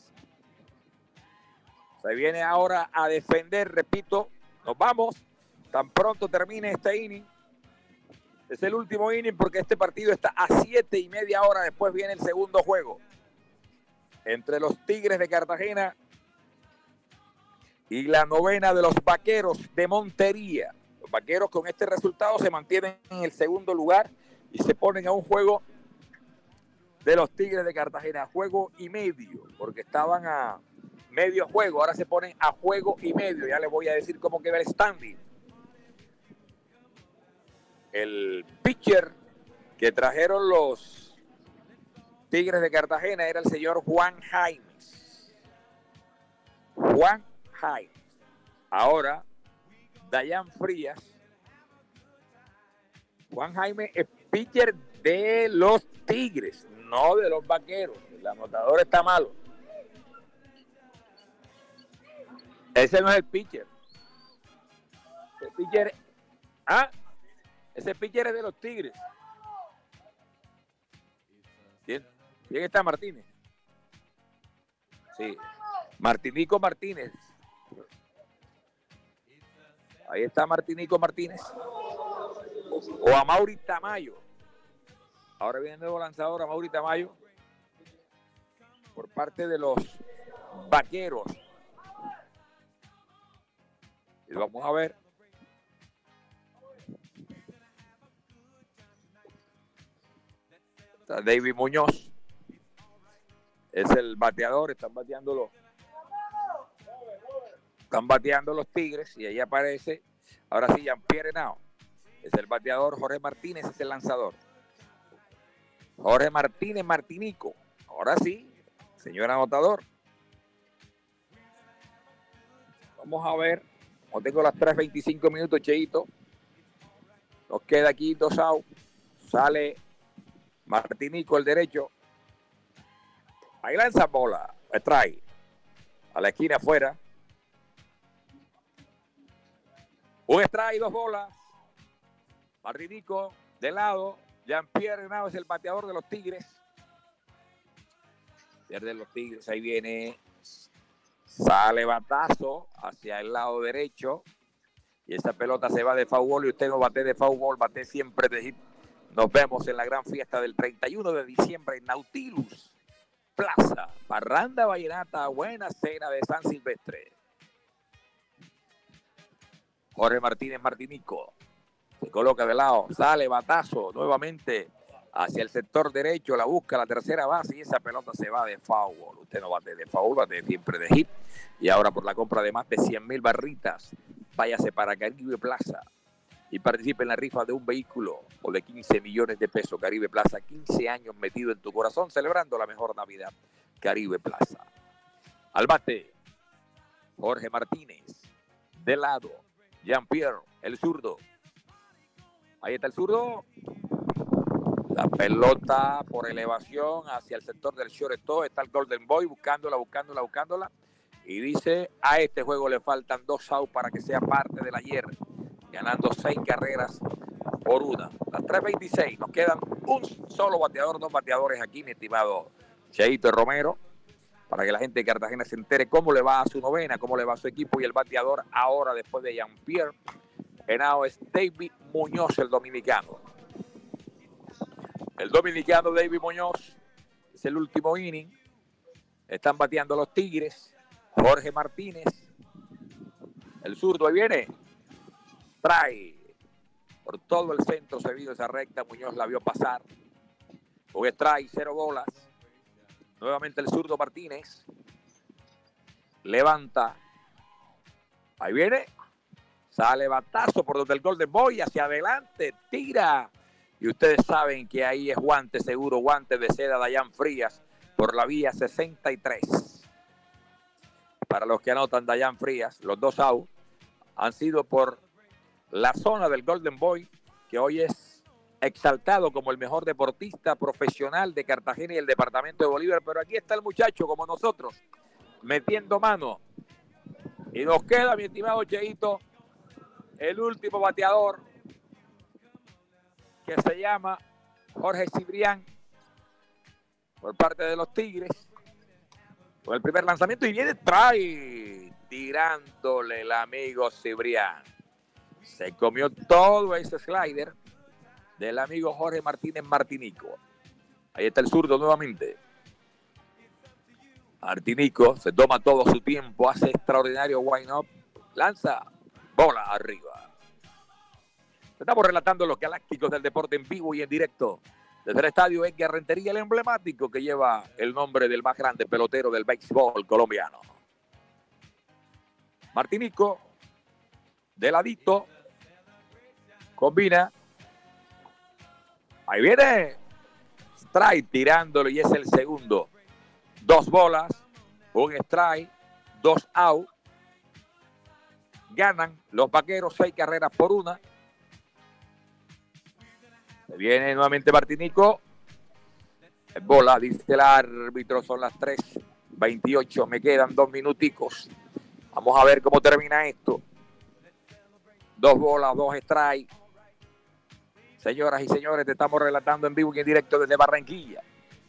Se viene ahora a defender, repito, nos vamos. Tan pronto termine este inning. Es el último inning porque este partido está a siete y media hora. Después viene el segundo juego entre los Tigres de Cartagena y la novena de los Vaqueros de Montería. Los Vaqueros con este resultado se mantienen en el segundo lugar y se ponen a un juego de los Tigres de Cartagena, juego y medio, porque estaban a medio juego, ahora se ponen a juego y medio. Ya les voy a decir cómo queda el standing. El pitcher que trajeron los Tigres de Cartagena era el señor Juan Jaimes. Juan Jaimes. Ahora, Dayan Frías. Juan Jaime es pitcher de los Tigres, no de los Vaqueros. El anotador está malo. Ese no es el pitcher. El pitcher, ah, ese pitcher es de los Tigres. ¿Quién, ¿Quién está Martínez? Sí, Martinico Martínez. Ahí está Martinico Martínez. O a Mauri Tamayo. Ahora viene el nuevo lanzador, a Mauri Tamayo, por parte de los Vaqueros. Y vamos a ver. Está David Muñoz. Es el bateador. Están bateando los, están bateando los Tigres. Y ahí aparece, ahora sí, Jean-Pierre Henao. Es el bateador. Jorge Martínez es el lanzador. Jorge Martínez Martinico. Ahora sí, señor anotador. Vamos a ver. No tengo las tres veinticinco minutos, Cheito. Nos queda aquí dos outs. Sale Martinico, el derecho. Ahí lanza bola. Strike. A la esquina afuera. Un strike, dos bolas. Martinico de lado. Jean-Pierre Henao es el bateador de los Tigres. Pierden los Tigres. Ahí viene. Sale batazo hacia el lado derecho. Y esa pelota se va de foul ball. Y usted no bate de foul ball, bate siempre de hit. Nos vemos en la gran fiesta del treinta y uno de diciembre en Nautilus Plaza. Parranda vallenata, buena cena de San Silvestre. Jorge Martínez Martinico. Se coloca de lado, sale batazo nuevamente hacia el sector derecho, la busca la tercera base y esa pelota se va de foul. Usted no bate de foul, bate siempre de hit. Y ahora por la compra de más de cien mil barritas, váyase para Caribe Plaza y participe en la rifa de un vehículo o de quince millones de pesos. Caribe Plaza, quince años metido en tu corazón, celebrando la mejor Navidad. Caribe Plaza. Al bate, Jorge Martínez. De lado, Jean-Pierre, el zurdo. Ahí está el zurdo. La pelota por elevación hacia el sector del shortstop. Está el Golden Boy buscándola, buscándola, buscándola. Y dice, a este juego le faltan dos outs para que sea parte del ayer. Ganando seis carreras por una. Las tres veintiséis. Nos quedan un solo bateador, dos bateadores aquí, mi estimado Cheito Romero. Para que la gente de Cartagena se entere cómo le va a su novena, cómo le va a su equipo. Y el bateador ahora, después de Jean-Pierre Henao, es David Muñoz, el dominicano. El dominicano David Muñoz es el último inning. Están bateando los Tigres. Jorge Martínez, el zurdo, ahí viene. Trae por todo el centro, se vino esa recta. Muñoz la vio pasar. Un strike, cero bolas. Nuevamente el zurdo Martínez. Levanta. Ahí viene. Sale batazo por donde el Golden Boy. Hacia adelante. Tira. Y ustedes saben que ahí es guante seguro. Guante de seda Dayan Frías. Por la vía sesenta y tres. Para los que anotan Dayan Frías. Los dos outs han sido por la zona del Golden Boy. Que hoy es exaltado como el mejor deportista profesional de Cartagena y el departamento de Bolívar, pero aquí está el muchacho como nosotros, metiendo mano. Y nos queda, mi estimado Cheito, el último bateador, que se llama Jorge Cibrián, por parte de los Tigres. Con el primer lanzamiento y viene, trae, tirándole el amigo Cibrián. Se comió todo ese slider del amigo Jorge Martínez Martinico. Ahí está el zurdo nuevamente. Martinico se toma todo su tiempo, hace extraordinario wind-up, lanza, bola arriba. Estamos relatando los Galácticos del Deporte en vivo y en directo desde el estadio Edgar Rentería, el emblemático que lleva el nombre del más grande pelotero del béisbol colombiano. Martinico, de ladito, combina. Ahí viene. Strike tirándolo y es el segundo. Dos bolas, un strike, dos out. Ganan los Vaqueros seis carreras por una. Se viene nuevamente Martinico. Bola, dice el árbitro, son las tres veintiocho. Me quedan dos minuticos. Vamos a ver cómo termina esto. Dos bolas, dos strikes. Señoras y señores, te estamos relatando en vivo y en directo desde Barranquilla,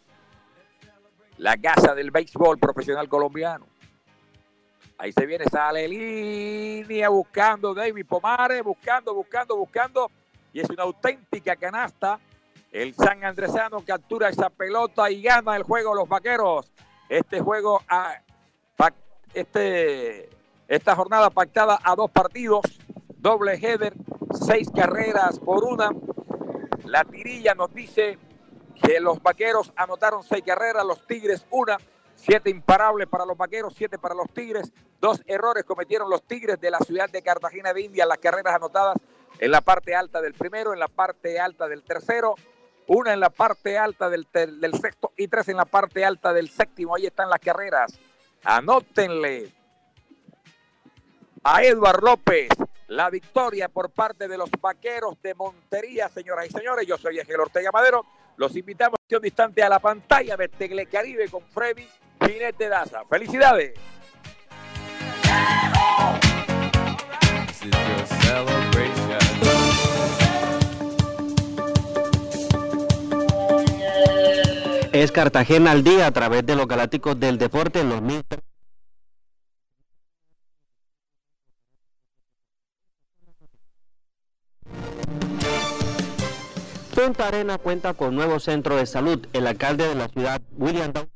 la casa del béisbol profesional colombiano. Ahí se viene, sale línea buscando David Pomares, buscando, buscando, buscando. Y es una auténtica canasta. El San Andresano captura esa pelota y gana el juego los Vaqueros. Este juego, a, este, esta jornada pactada a dos partidos, doble header, seis carreras por una. La tirilla nos dice que los Vaqueros anotaron seis carreras, los Tigres una, siete imparables para los Vaqueros, siete para los Tigres. Dos errores cometieron los Tigres de la ciudad de Cartagena de Indias, las carreras anotadas en la parte alta del primero, en la parte alta del tercero, una en la parte alta del, ter del sexto y tres en la parte alta del séptimo. Ahí están las carreras. Anótenle a Eduard López la victoria por parte de los Vaqueros de Montería, señoras y señores. Yo soy Ángel Ortega Madero. Los invitamos a un instante a la pantalla de Telecaribe con Freddy Jinete Daza. ¡Felicidades! Es Cartagena al día a través de los Galácticos del Deporte en los mil. Punta Arena cuenta con nuevo centro de salud. El alcalde de la ciudad, William Dawson,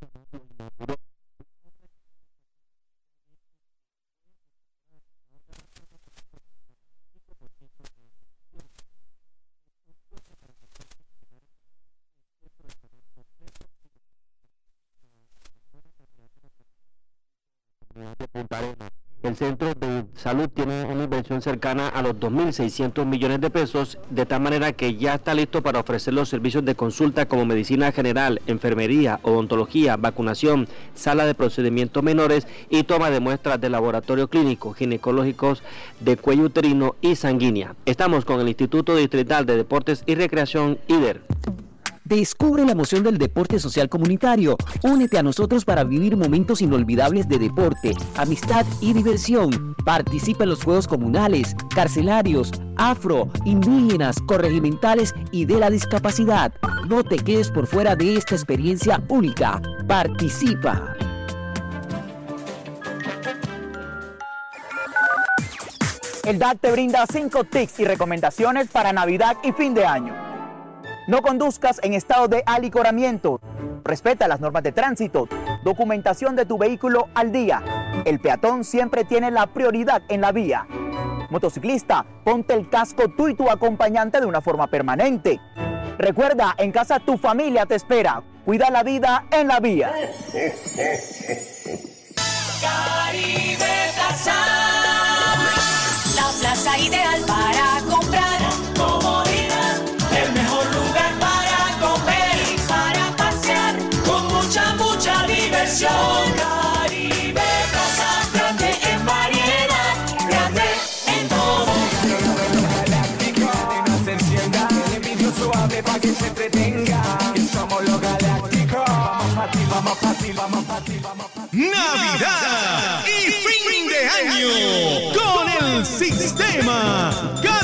El Centro de Salud tiene una inversión cercana a los dos mil seiscientos millones de pesos, de tal manera que ya está listo para ofrecer los servicios de consulta como medicina general, enfermería, odontología, vacunación, sala de procedimientos menores y toma de muestras de laboratorio clínico, ginecológicos, de cuello uterino y sanguínea. Estamos con el Instituto Distrital de Deportes y Recreación, I D E R. Descubre la emoción del deporte social comunitario. Únete a nosotros para vivir momentos inolvidables de deporte, amistad y diversión. Participa en los juegos comunales, carcelarios, afro, indígenas, corregimentales y de la discapacidad. No te quedes por fuera de esta experiencia única. Participa. El D A C te brinda cinco tips y recomendaciones para Navidad y fin de año. No conduzcas en estado de alicoramiento. Respeta las normas de tránsito. Documentación de tu vehículo al día. El peatón siempre tiene la prioridad en la vía. Motociclista, ponte el casco tú y tu acompañante de una forma permanente. Recuerda, en casa tu familia te espera. Cuida la vida en la vía. Caribe Plaza, la plaza ideal para comprar. Comodidad, el mejor lugar para comer y para pasear, con mucha, mucha diversión. Caribe Plaza, grande en variedad, grande en todo. No se encienda, el vídeo suave para que se entretenga. Que somos los galácticos. Vamos pa' ti, vamos pa' ti, vamos pa' ti, vamos pa' ti. Navidad y fin de año con el sistema